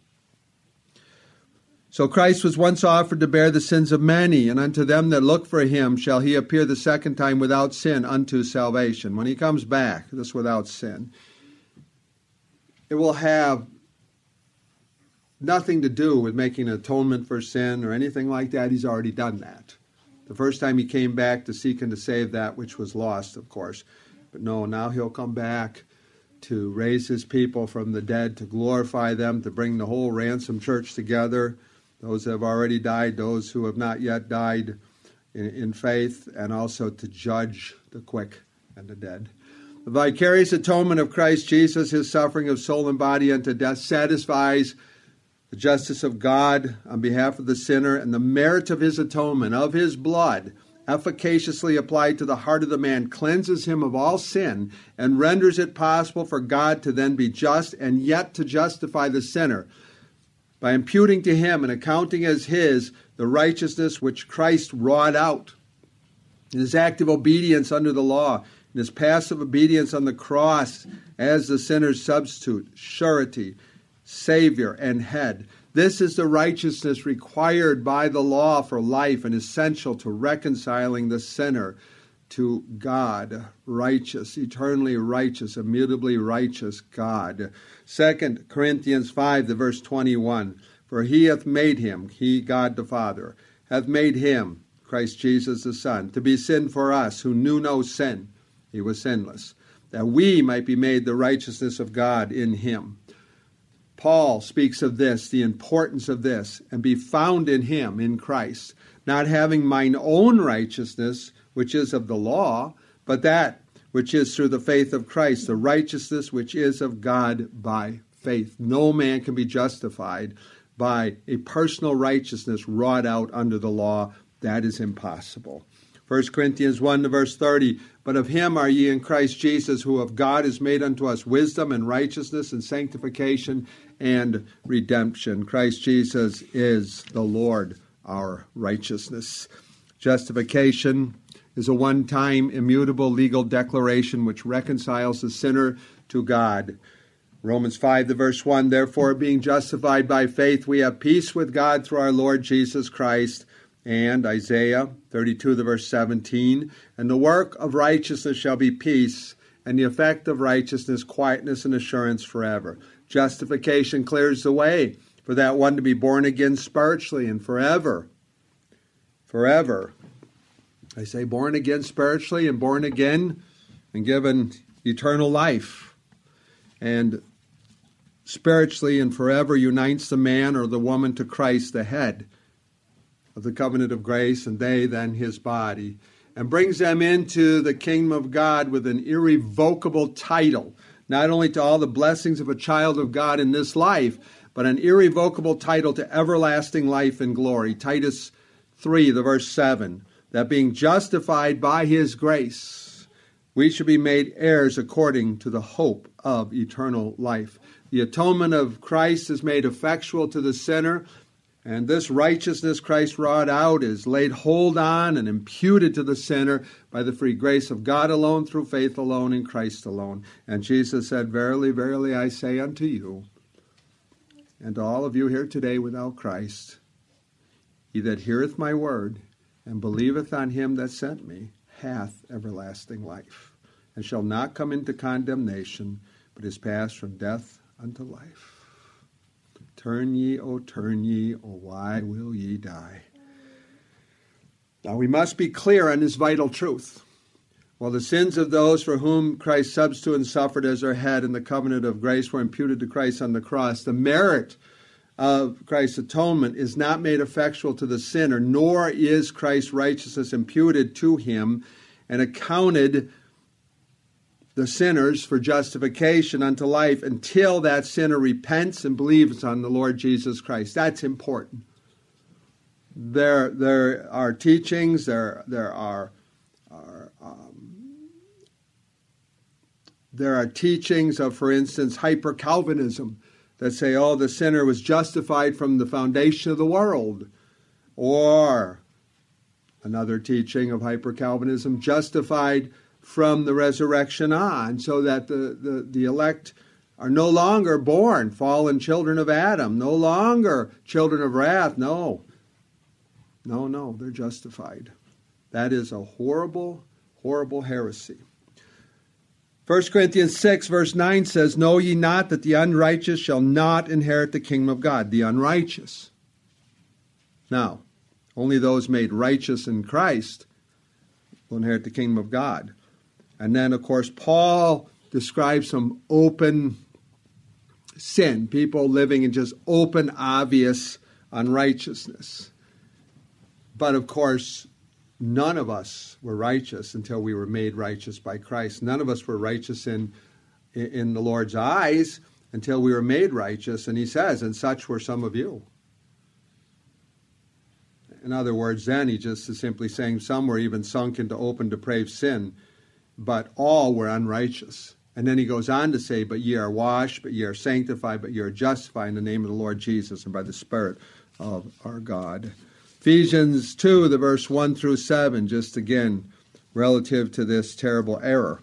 So Christ was once offered to bear the sins of many, and unto them that look for him shall he appear the second time without sin unto salvation. When he comes back, this without sin, it will have nothing to do with making an atonement for sin or anything like that. He's already done that. The first time he came back to seek and to save that which was lost, of course. But no, now he'll come back to raise his people from the dead, to glorify them, to bring the whole ransom church together, those that have already died, those who have not yet died in, in faith, and also to judge the quick and the dead. The vicarious atonement of Christ Jesus, his suffering of soul and body unto death, satisfies the justice of God on behalf of the sinner, and the merit of his atonement, of his blood, efficaciously applied to the heart of the man, cleanses him of all sin and renders it possible for God to then be just and yet to justify the sinner by imputing to him and accounting as his the righteousness which Christ wrought out in his active obedience under the law, in his passive obedience on the cross as the sinner's substitute, surety, Savior, and head. This is the righteousness required by the law for life and essential to reconciling the sinner to God, righteous, eternally righteous, immutably righteous God. Second Corinthians five, the verse twenty-one, for he hath made him, he, God the Father, hath made him, Christ Jesus the Son, to be sin for us who knew no sin. He was sinless, that we might be made the righteousness of God in him. Paul speaks of this, the importance of this, and be found in him, in Christ, not having mine own righteousness, which is of the law, but that which is through the faith of Christ, the righteousness which is of God by faith. No man can be justified by a personal righteousness wrought out under the law. That is impossible. First Corinthians one, verse thirty, but of him are ye in Christ Jesus, who of God is made unto us wisdom and righteousness and sanctification and redemption. Christ Jesus is the Lord, our righteousness. Justification is a one-time, immutable legal declaration which reconciles the sinner to God. Romans five, the verse one, therefore, being justified by faith, we have peace with God through our Lord Jesus Christ. And Isaiah thirty-two, the verse seventeen, and the work of righteousness shall be peace, and the effect of righteousness, quietness and assurance forever. Justification clears the way for that one to be born again spiritually and forever. Forever. I say born again spiritually and born again and given eternal life. And spiritually and forever unites the man or the woman to Christ, the head of the covenant of grace, and they then his body, and brings them into the kingdom of God with an irrevocable title, not only to all the blessings of a child of God in this life, but an irrevocable title to everlasting life and glory. Titus three, the verse seven, that being justified by his grace, we should be made heirs according to the hope of eternal life. The atonement of Christ is made effectual to the sinner, and this righteousness Christ wrought out is laid hold on and imputed to the sinner by the free grace of God alone, through faith alone, in Christ alone. And Jesus said, verily, verily, I say unto you, and to all of you here today without Christ, he that heareth my word and believeth on him that sent me hath everlasting life, and shall not come into condemnation, but is passed from death unto life. Turn ye, O turn ye, O why will ye die? Now we must be clear on this vital truth. While the sins of those for whom Christ substituted and suffered as their head in the covenant of grace were imputed to Christ on the cross, the merit of Christ's atonement is not made effectual to the sinner, nor is Christ's righteousness imputed to him and accounted the sinners for justification unto life until that sinner repents and believes on the Lord Jesus Christ. That's important. There, there are teachings, there, there are, are um, there are teachings of, for instance, hyper-Calvinism that say, oh, the sinner was justified from the foundation of the world. Or another teaching of hyper-Calvinism, justified from the resurrection on, so that the, the, the elect are no longer born, fallen children of Adam, no longer children of wrath. No, no, no, they're justified. That is a horrible, horrible heresy. First Corinthians six, verse nine says, know ye not that the unrighteous shall not inherit the kingdom of God? The unrighteous. Now, only those made righteous in Christ will inherit the kingdom of God. And then, of course, Paul describes some open sin, people living in just open, obvious unrighteousness. But, of course, none of us were righteous until we were made righteous by Christ. None of us were righteous in, in the Lord's eyes until we were made righteous. And he says, and such were some of you. In other words, then he just is simply saying some were even sunk into open depraved sin, but all were unrighteous. And then he goes on to say, but ye are washed, but ye are sanctified, but ye are justified in the name of the Lord Jesus and by the Spirit of our God. Ephesians two, the verse one through seven, just again, relative to this terrible error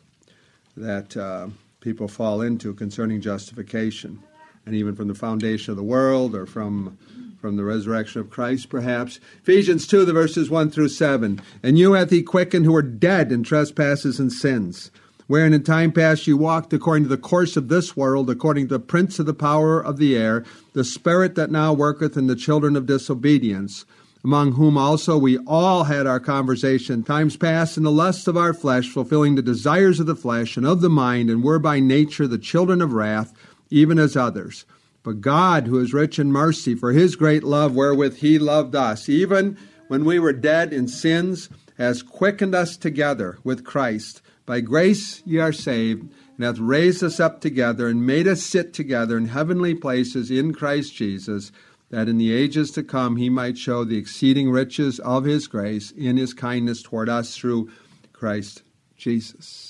that uh, people fall into concerning justification. And even from the foundation of the world or from from the resurrection of Christ, perhaps. Ephesians two, the verses one through seven. And you hath he quickened who were dead in trespasses and sins, wherein in time past you walked according to the course of this world, according to the prince of the power of the air, the spirit that now worketh in the children of disobedience, among whom also we all had our conversation times past in the lusts of our flesh, fulfilling the desires of the flesh and of the mind, and were by nature the children of wrath, even as others. But God, who is rich in mercy, for his great love wherewith he loved us, even when we were dead in sins, has quickened us together with Christ. By grace ye are saved, and hath raised us up together, and made us sit together in heavenly places in Christ Jesus, that in the ages to come he might show the exceeding riches of his grace in his kindness toward us through Christ Jesus.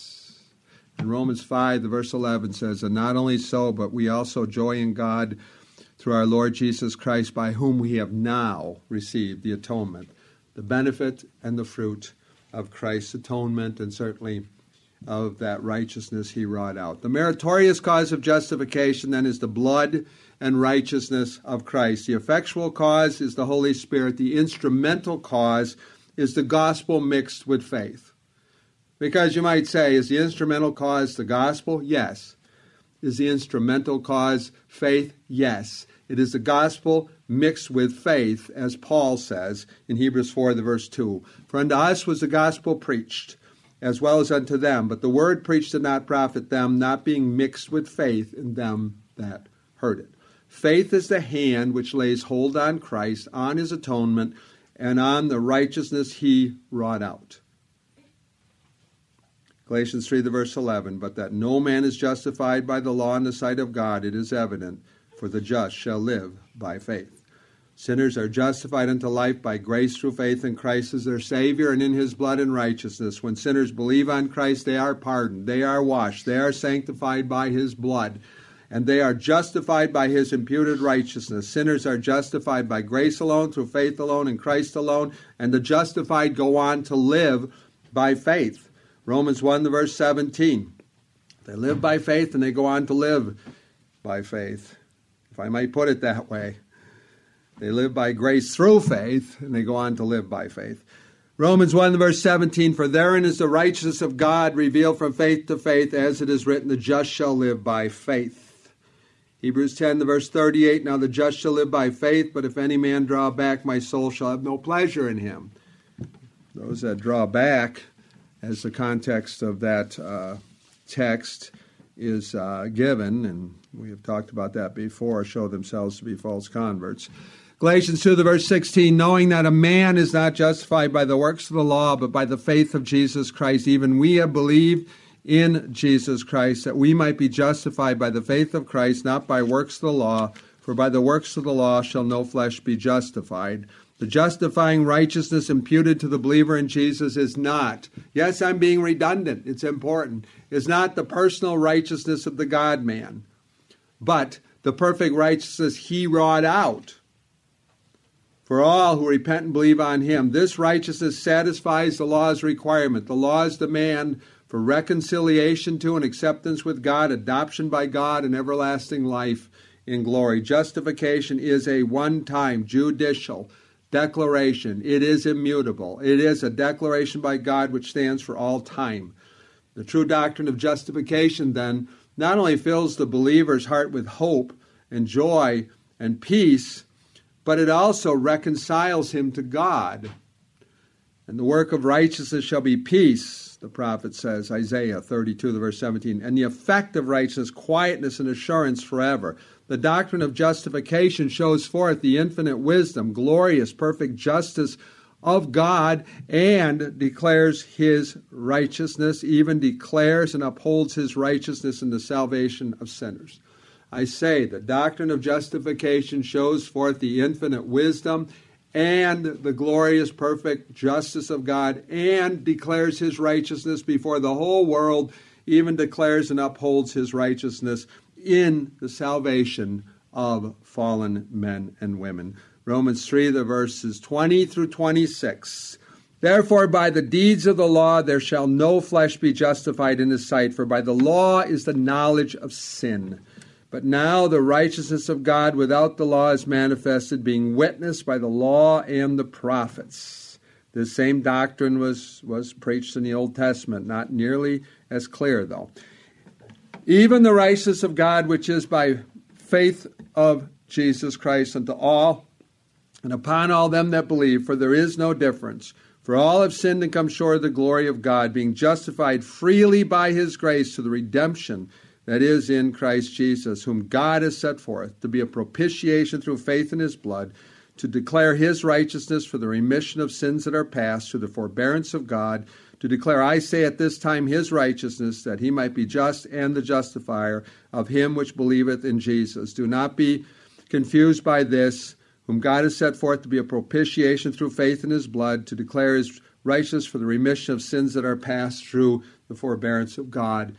In Romans five, the verse eleven says, and not only so, but we also joy in God through our Lord Jesus Christ, by whom we have now received the atonement, the benefit and the fruit of Christ's atonement, and certainly of that righteousness he wrought out. The meritorious cause of justification, then, is the blood and righteousness of Christ. The effectual cause is the Holy Spirit. The instrumental cause is the gospel mixed with faith. Because you might say, is the instrumental cause the gospel? Yes. Is the instrumental cause faith? Yes. It is the gospel mixed with faith, as Paul says in Hebrews four, the verse two. For unto us was the gospel preached, as well as unto them. But the word preached did not profit them, not being mixed with faith in them that heard it. Faith is the hand which lays hold on Christ, on his atonement, and on the righteousness he wrought out. Galatians three, the verse eleven, but that no man is justified by the law in the sight of God, it is evident, for the just shall live by faith. Sinners are justified unto life by grace through faith in Christ as their Savior and in his blood and righteousness. When sinners believe on Christ, they are pardoned, they are washed, they are sanctified by his blood, and they are justified by his imputed righteousness. Sinners are justified by grace alone, through faith alone, in Christ alone, and the justified go on to live by faith. Romans one, the verse seventeen. They live by faith and they go on to live by faith, if I might put it that way. They live by grace through faith and they go on to live by faith. Romans one, the verse seventeen, for therein is the righteousness of God revealed from faith to faith, as it is written, the just shall live by faith. Hebrews ten, the verse thirty-eight, now the just shall live by faith, but if any man draw back, my soul shall have no pleasure in him. Those that draw back, as the context of that uh, text is uh, given, and we have talked about that before, show themselves to be false converts. Galatians two, the verse sixteen, knowing that a man is not justified by the works of the law, but by the faith of Jesus Christ, even we have believed in Jesus Christ, that we might be justified by the faith of Christ, not by works of the law, for by the works of the law shall no flesh be justified. The justifying righteousness imputed to the believer in Jesus is not, yes, I'm being redundant, it's important, is not the personal righteousness of the God-man, but the perfect righteousness he wrought out for all who repent and believe on him. This righteousness satisfies the law's requirement, the law's demand for reconciliation to and acceptance with God, adoption by God, and everlasting life in glory. Justification is a one-time judicial declaration. It is immutable. It is a declaration by God which stands for all time. The true doctrine of justification, then, not only fills the believer's heart with hope and joy and peace, but it also reconciles him to God. And the work of righteousness shall be peace, the prophet says, Isaiah thirty-two, the verse seventeen, and the effect of righteousness, quietness and assurance forever. The doctrine of justification shows forth the infinite wisdom, glorious, perfect justice of God, and declares his righteousness, even declares and upholds his righteousness in the salvation of sinners. I say, the doctrine of justification shows forth the infinite wisdom and the glorious, perfect justice of God, and declares his righteousness before the whole world, even declares and upholds his righteousness in the salvation of fallen men and women. Romans three, the verses twenty through twenty-six. Therefore, by the deeds of the law there shall no flesh be justified in his sight, for by the law is the knowledge of sin. But now the righteousness of God without the law is manifested, being witnessed by the law and the prophets. This same doctrine was, was preached in the Old Testament, not nearly as clear, though. Even the righteousness of God, which is by faith of Jesus Christ unto all, and upon all them that believe, for there is no difference. For all have sinned and come short of the glory of God, being justified freely by his grace to the redemption that is in Christ Jesus, whom God has set forth to be a propitiation through faith in his blood, to declare his righteousness for the remission of sins that are past, to the forbearance of God, to declare, I say at this time, his righteousness, that he might be just and the justifier of him which believeth in Jesus. Do not be confused by this, whom God has set forth to be a propitiation through faith in his blood, to declare his righteousness for the remission of sins that are past through the forbearance of God.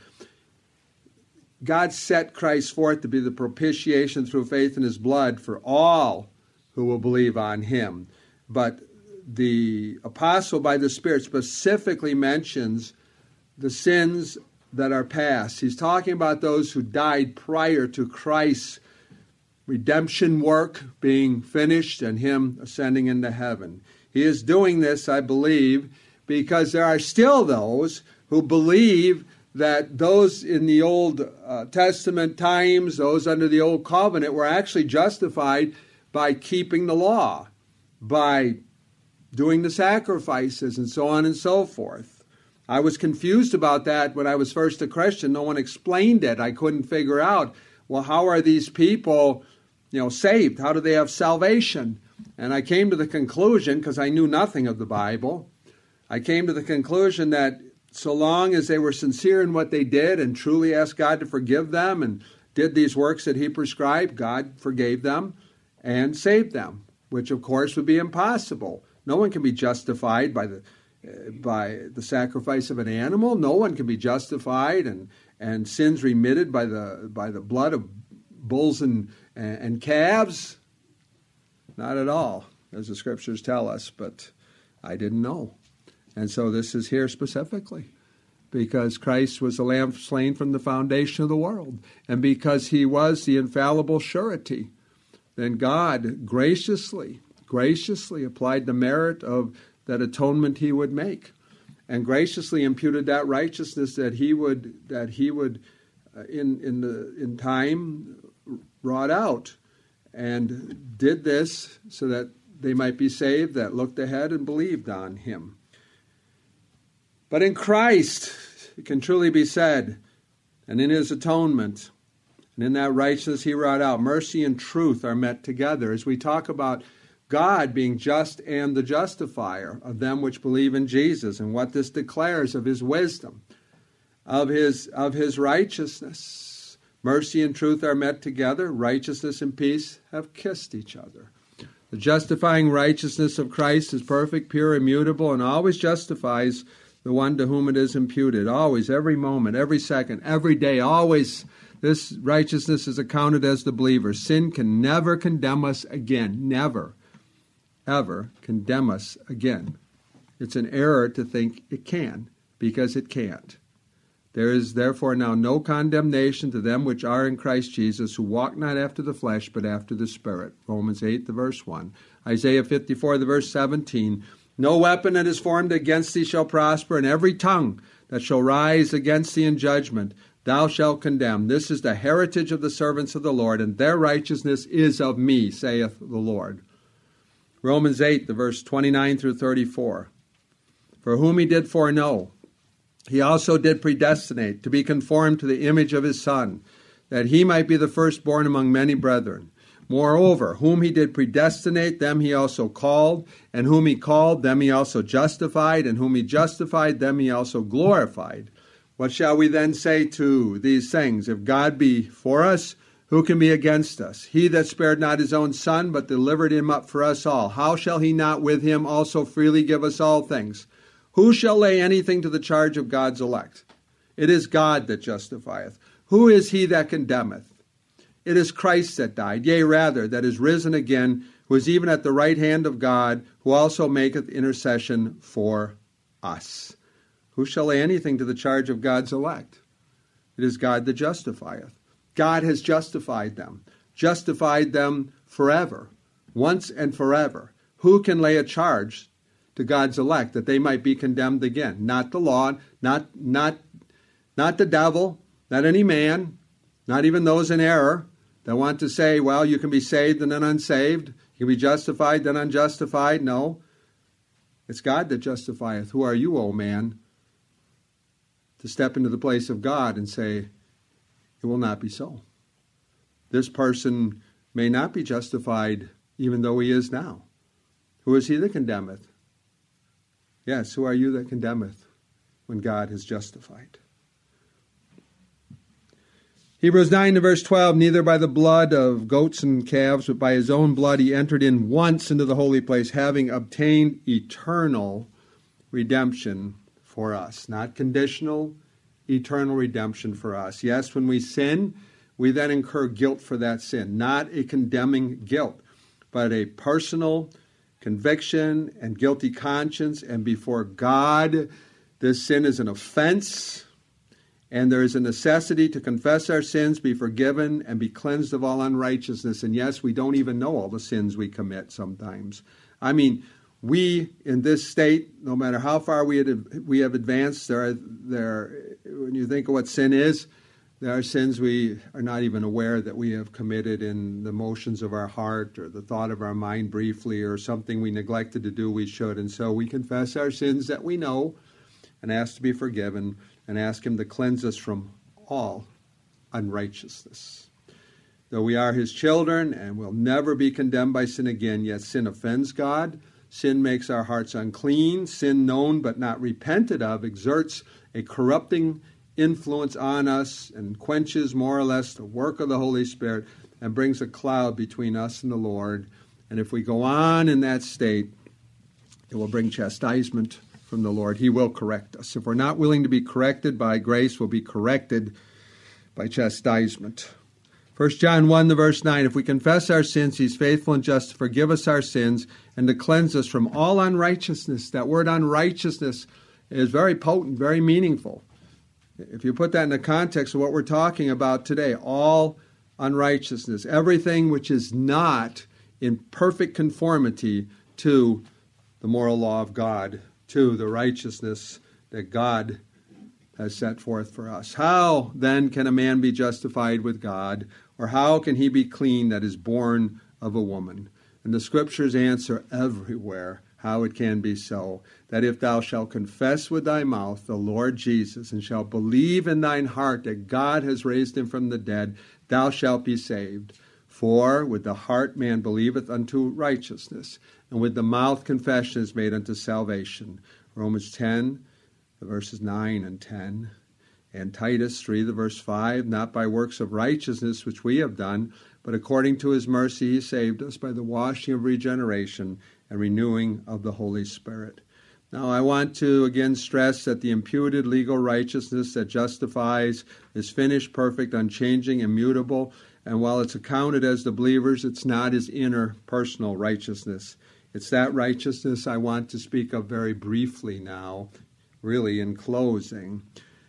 God set Christ forth to be the propitiation through faith in his blood for all who will believe on him. But the apostle by the Spirit specifically mentions the sins that are past. He's talking about those who died prior to Christ's redemption work being finished and him ascending into heaven. He is doing this, I believe, because there are still those who believe that those in the Old uh, Testament times, those under the Old Covenant, were actually justified by keeping the law, by doing the sacrifices, and so on and so forth. I was confused about that when I was first a Christian. No one explained it. I couldn't figure out, well, how are these people, you know, saved? How do they have salvation? And I came to the conclusion, because I knew nothing of the Bible, I came to the conclusion that so long as they were sincere in what they did and truly asked God to forgive them and did these works that he prescribed, God forgave them and saved them, which of course would be impossible. No one can be justified by the uh, by the sacrifice of an animal. No one can be justified and, and sins remitted by the by the blood of bulls and, and calves. Not at all, as the scriptures tell us, but I didn't know. And so this is here specifically because Christ was the lamb slain from the foundation of the world. And because he was the infallible surety, then God graciously, graciously applied the merit of that atonement he would make and graciously imputed that righteousness that he would, that he would uh, in, in, the, in time wrought out, and did this so that they might be saved that looked ahead and believed on him. But in Christ, it can truly be said, and in his atonement, and in that righteousness he wrought out, mercy and truth are met together as we talk about God being just and the justifier of them which believe in Jesus, and what this declares of his wisdom, of his, of his righteousness. Mercy and truth are met together. Righteousness and peace have kissed each other. The justifying righteousness of Christ is perfect, pure, immutable, and always justifies the one to whom it is imputed. Always, every moment, every second, every day, always this righteousness is accounted as the believer. Sin can never condemn us again. Never, ever condemn us again. It's an error to think it can, because it can't. There is therefore now no condemnation to them which are in Christ Jesus, who walk not after the flesh, but after the Spirit. Romans eight, the verse one. Isaiah fifty-four, the verse seventeen. No weapon that is formed against thee shall prosper, and every tongue that shall rise against thee in judgment thou shalt condemn. This is the heritage of the servants of the Lord, and their righteousness is of me, saith the Lord. Romans eight, the verse twenty-nine through thirty-four. For whom he did foreknow, he also did predestinate to be conformed to the image of his Son, that he might be the firstborn among many brethren. Moreover, whom he did predestinate, them he also called, and whom he called, them he also justified, and whom he justified, them he also glorified. What shall we then say to these things? If God be for us, Who can be against us? He that spared not his own Son, but delivered him up for us all, how shall he not with him also freely give us all things? Who shall lay anything to the charge of God's elect? It is God that justifieth. Who is he that condemneth? It is Christ that died, yea rather, that is risen again, who is even at the right hand of God, who also maketh intercession for us. Who shall lay anything to the charge of God's elect? It is God that justifieth. God has justified them, justified them forever, once and forever. Who can lay a charge to God's elect that they might be condemned again? Not the law, not, not, not the devil, not any man, not even those in error that want to say, well, you can be saved and then unsaved, you can be justified then unjustified. No, it's God that justifieth. Who are you, O man, to step into the place of God and say, it will not be so. This person may not be justified even though he is now. Who is he that condemneth? Yes, who are you that condemneth when God has justified? Hebrews nine to verse twelve, neither by the blood of goats and calves, but by his own blood he entered in once into the holy place, having obtained eternal redemption for us. Not conditional, eternal redemption for us. Yes, when we sin, we then incur guilt for that sin. Not a condemning guilt, but a personal conviction and guilty conscience. And before God, this sin is an offense. And there is a necessity to confess our sins, be forgiven, and be cleansed of all unrighteousness. And yes, we don't even know all the sins we commit sometimes. I mean, we in this state, no matter how far we had, we have advanced, there are, there, when you think of what sin is, there are sins we are not even aware that we have committed in the motions of our heart or the thought of our mind briefly, or something we neglected to do we should. And so we confess our sins that we know and ask to be forgiven and ask him to cleanse us from all unrighteousness. Though we are his children and will never be condemned by sin again, yet sin offends God. Sin makes our hearts unclean. Sin known but not repented of exerts a corrupting influence on us and quenches more or less the work of the Holy Spirit and brings a cloud between us and the Lord. And if we go on in that state, it will bring chastisement from the Lord. He will correct us. If we're not willing to be corrected by grace, we'll be corrected by chastisement. First John one, the verse nine, if we confess our sins, he's faithful and just to forgive us our sins and to cleanse us from all unrighteousness. That word unrighteousness is very potent, very meaningful. If you put that in the context of what we're talking about today, all unrighteousness, everything which is not in perfect conformity to the moral law of God, to the righteousness that God has set forth for us. How then can a man be justified with God, or how can he be clean that is born of a woman? And the Scriptures answer everywhere how it can be so, that if thou shalt confess with thy mouth the Lord Jesus, and shalt believe in thine heart that God has raised him from the dead, thou shalt be saved. For with the heart man believeth unto righteousness, and with the mouth confession is made unto salvation. Romans ten, the verses nine and ten. And Titus three, the verse five, not by works of righteousness which we have done, but according to his mercy he saved us by the washing of regeneration and renewing of the Holy Spirit. Now I want to again stress that the imputed legal righteousness that justifies is finished, perfect, unchanging, immutable, and while it's accounted as the believer's, it's not his inner personal righteousness. It's that righteousness I want to speak of very briefly now, really in closing.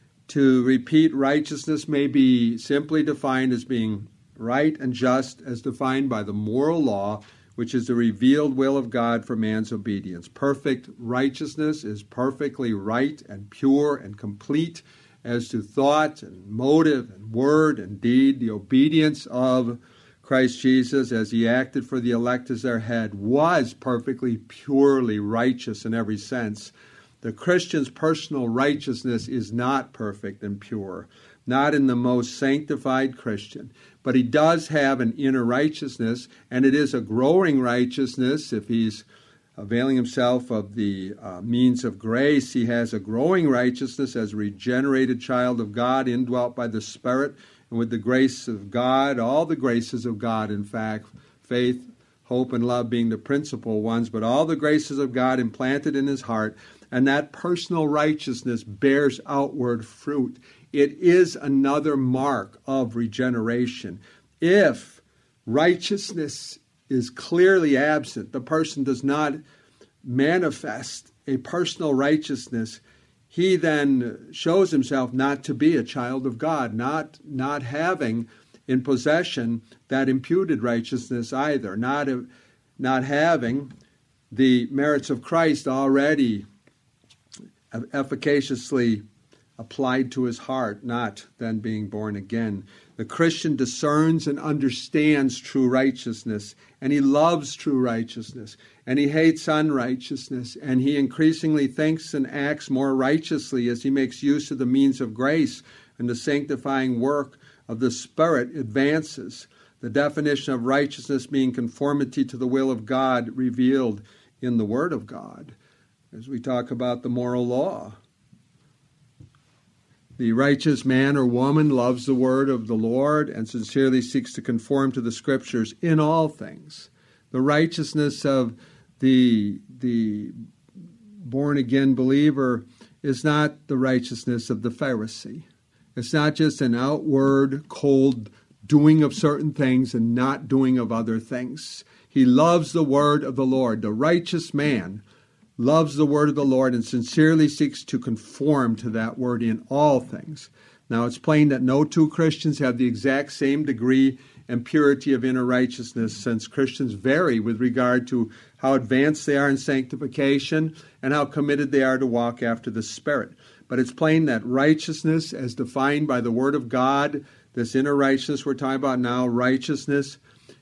To repeat, righteousness may be simply defined as being right and just as defined by the moral law, which is the revealed will of God for man's obedience. Perfect righteousness is perfectly right and pure and complete as to thought and motive and word and deed. The obedience of Christ Jesus as he acted for the elect as their head was perfectly, purely righteous in every sense. The Christian's personal righteousness is not perfect and pure, not in the most sanctified Christian, but he does have an inner righteousness, and it is a growing righteousness. If he's availing himself of the uh, means of grace, he has a growing righteousness as a regenerated child of God, indwelt by the Spirit, And with the grace of God, all the graces of God, in fact, faith, hope, and love being the principal ones, but all the graces of God implanted in his heart, and that personal righteousness bears outward fruit. It is another mark of regeneration. If righteousness is clearly absent, the person does not manifest a personal righteousness, he then shows himself not to be a child of God, not, not having in possession that imputed righteousness either, not, not having the merits of Christ already efficaciously applied to his heart, not then being born again. The Christian discerns and understands true righteousness, and he loves true righteousness, and he hates unrighteousness, and he increasingly thinks and acts more righteously as he makes use of the means of grace, and the sanctifying work of the Spirit advances. The definition of righteousness being conformity to the will of God revealed in the Word of God, as we talk about the moral law. The righteous man or woman loves the word of the Lord and sincerely seeks to conform to the Scriptures in all things. The righteousness of the, the born-again believer is not the righteousness of the Pharisee. It's not just an outward, cold doing of certain things and not doing of other things. He loves the word of the Lord. The righteous man loves the word of the Lord and sincerely seeks to conform to that word in all things. Now, it's plain that no two Christians have the exact same degree and purity of inner righteousness, since Christians vary with regard to how advanced they are in sanctification and how committed they are to walk after the Spirit. But it's plain that righteousness, as defined by the Word of God, this inner righteousness we're talking about now, righteousness,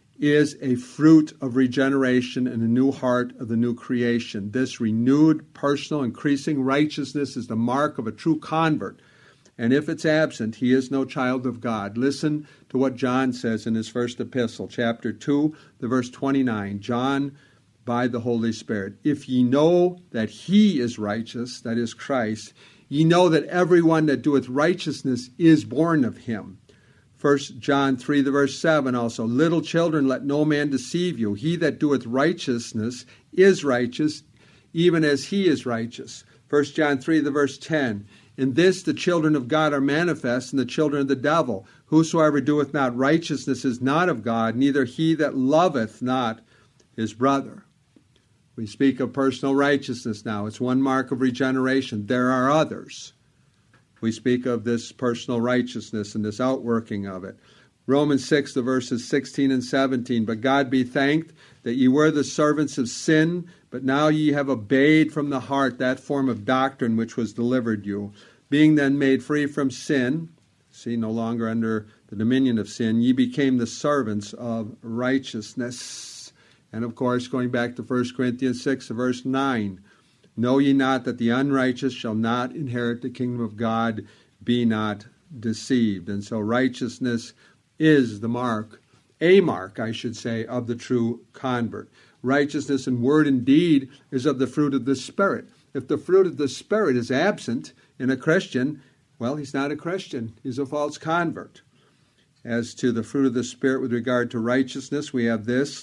is a fruit of regeneration and a new heart of the new creation. This renewed, personal, increasing righteousness is the mark of a true convert. And if it's absent, he is no child of God. Listen to what John says in his first epistle, chapter two, the verse twenty-nine. John, by the Holy Spirit, if ye know that he is righteous, that is Christ, ye know that everyone that doeth righteousness is born of him. First John three, the verse seven also, little children, let no man deceive you. He that doeth righteousness is righteous, even as he is righteous. First John three, the verse ten, in this the children of God are manifest, and the children of the devil. Whosoever doeth not righteousness is not of God, neither he that loveth not his brother. We speak of personal righteousness now. It's one mark of regeneration. There are others. We speak of this personal righteousness and this outworking of it. Romans six, the verses sixteen and seventeen. But God be thanked that ye were the servants of sin, but now ye have obeyed from the heart that form of doctrine which was delivered you. Being then made free from sin, see, no longer under the dominion of sin, ye became the servants of righteousness. And of course, going back to First Corinthians six, verse nine, know ye not that the unrighteous shall not inherit the kingdom of God? Be not deceived. And so righteousness is the mark, a mark, I should say, of the true convert. Righteousness in word and deed is of the fruit of the Spirit. If the fruit of the Spirit is absent in a Christian, well, he's not a Christian. He's a false convert. As to the fruit of the Spirit with regard to righteousness, we have this.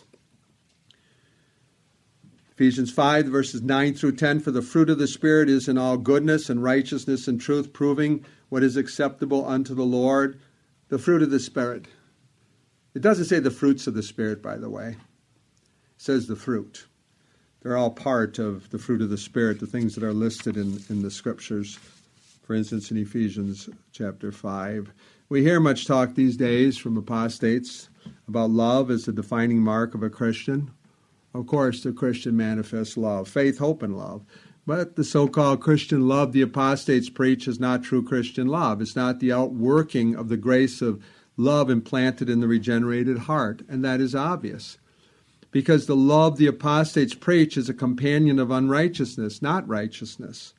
Ephesians five, verses nine through ten, for the fruit of the Spirit is in all goodness and righteousness and truth, proving what is acceptable unto the Lord. The fruit of the Spirit. It doesn't say the fruits of the Spirit, by the way. It says the fruit. They're all part of the fruit of the Spirit, the things that are listed in, in the Scriptures. For instance, in Ephesians chapter five. We hear much talk these days from apostates about love as the defining mark of a Christian. Of course, the Christian manifests love, faith, hope, and love. But the so-called Christian love the apostates preach is not true Christian love. It's not the outworking of the grace of love implanted in the regenerated heart, and that is obvious. Because the love the apostates preach is a companion of unrighteousness, not righteousness.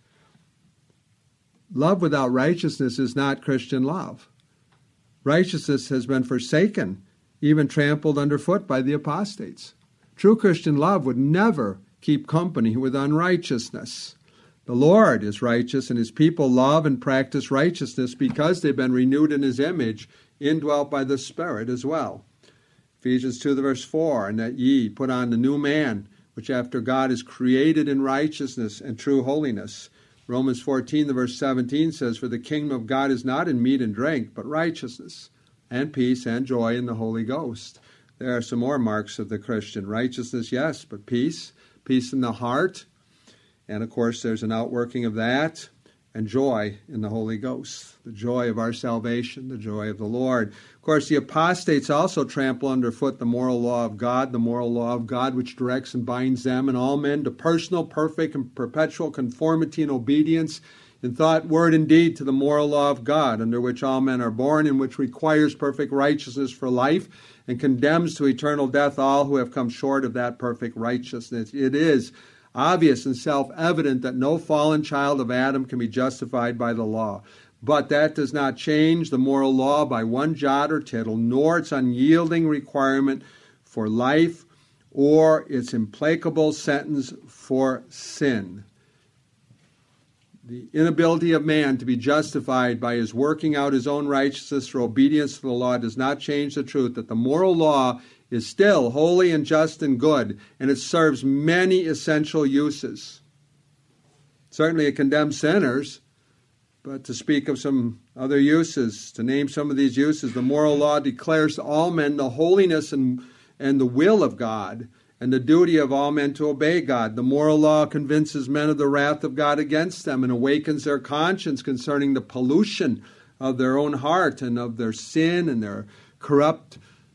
Love without righteousness is not Christian love. Righteousness has been forsaken, even trampled underfoot by the apostates. True Christian love would never keep company with unrighteousness. The Lord is righteous, and his people love and practice righteousness because they've been renewed in his image indwelt by the Spirit as well. Ephesians two, the verse four, and that ye put on the new man, which after God is created in righteousness and true holiness. Romans fourteen, the verse seventeen says, for the kingdom of God is not in meat and drink, but righteousness and peace and joy in the Holy Ghost. There are some more marks of the Christian. Righteousness, yes, but peace, peace in the heart. And of course, there's an outworking of that. And joy in the Holy Ghost, the joy of our salvation, the joy of the Lord. Of course, the apostates also trample underfoot the moral law of God, the moral law of God which directs and binds them and all men to personal, perfect, and perpetual conformity and obedience in thought, word, and deed to the moral law of God, under which all men are born, and which requires perfect righteousness for life, and condemns to eternal death all who have come short of that perfect righteousness. It is obvious and self-evident that no fallen child of Adam can be justified by the law. But that does not change the moral law by one jot or tittle, nor its unyielding requirement for life or its implacable sentence for sin. The inability of man to be justified by his working out his own righteousness through obedience to the law does not change the truth that the moral law is still holy and just and good, and it serves many essential uses. Certainly it condemns sinners, but to speak of some other uses, to name some of these uses, the moral law declares to all men the holiness and, and the will of God, and the duty of all men to obey God. The moral law convinces men of the wrath of God against them and awakens their conscience concerning the pollution of their own heart and of their sin and their corrupt,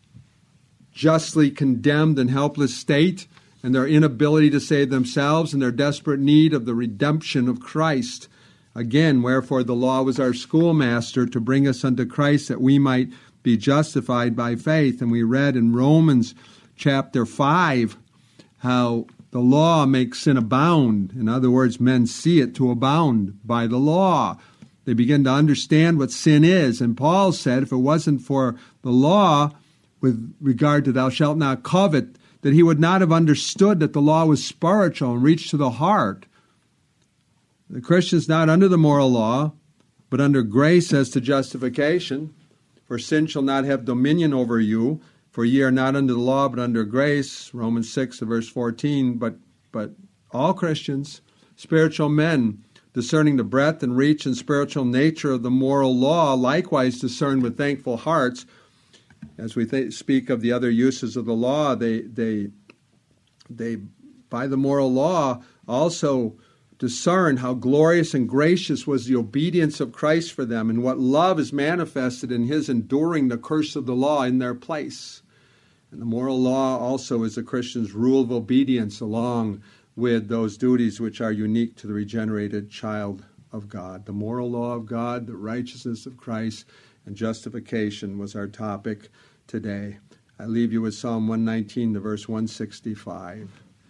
justly condemned and helpless state, and their inability to save themselves, and their desperate need of the redemption of Christ. Again, wherefore the law was our schoolmaster to bring us unto Christ, that we might be justified by faith. And we read in Romans chapter five how the law makes sin abound. In other words, men see it to abound by the law. They begin to understand what sin is. And Paul said if it wasn't for the law, with regard to thou shalt not covet, that he would not have understood that the law was spiritual and reached to the heart. The Christian's not under the moral law, but under grace as to justification. For sin shall not have dominion over you, for ye are not under the law, but under grace. Romans six, verse fourteen. But, but all Christians, spiritual men, discerning the breadth and reach and spiritual nature of the moral law, likewise discern with thankful hearts. As we th- speak of the other uses of the law, they, they, they, by the moral law, also discern how glorious and gracious was the obedience of Christ for them, and what love is manifested in his enduring the curse of the law in their place. And the moral law also is the Christian's rule of obedience, along with those duties which are unique to the regenerated child of God. The moral law of God, the righteousness of Christ, and justification was our topic today. I leave you with Psalm one nineteen, the verse one sixty-five.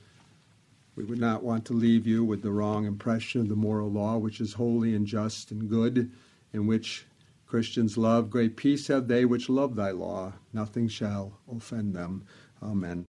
We would not want to leave you with the wrong impression of the moral law, which is holy and just and good, in which Christians love. Great peace have they which love thy law. Nothing shall offend them. Amen.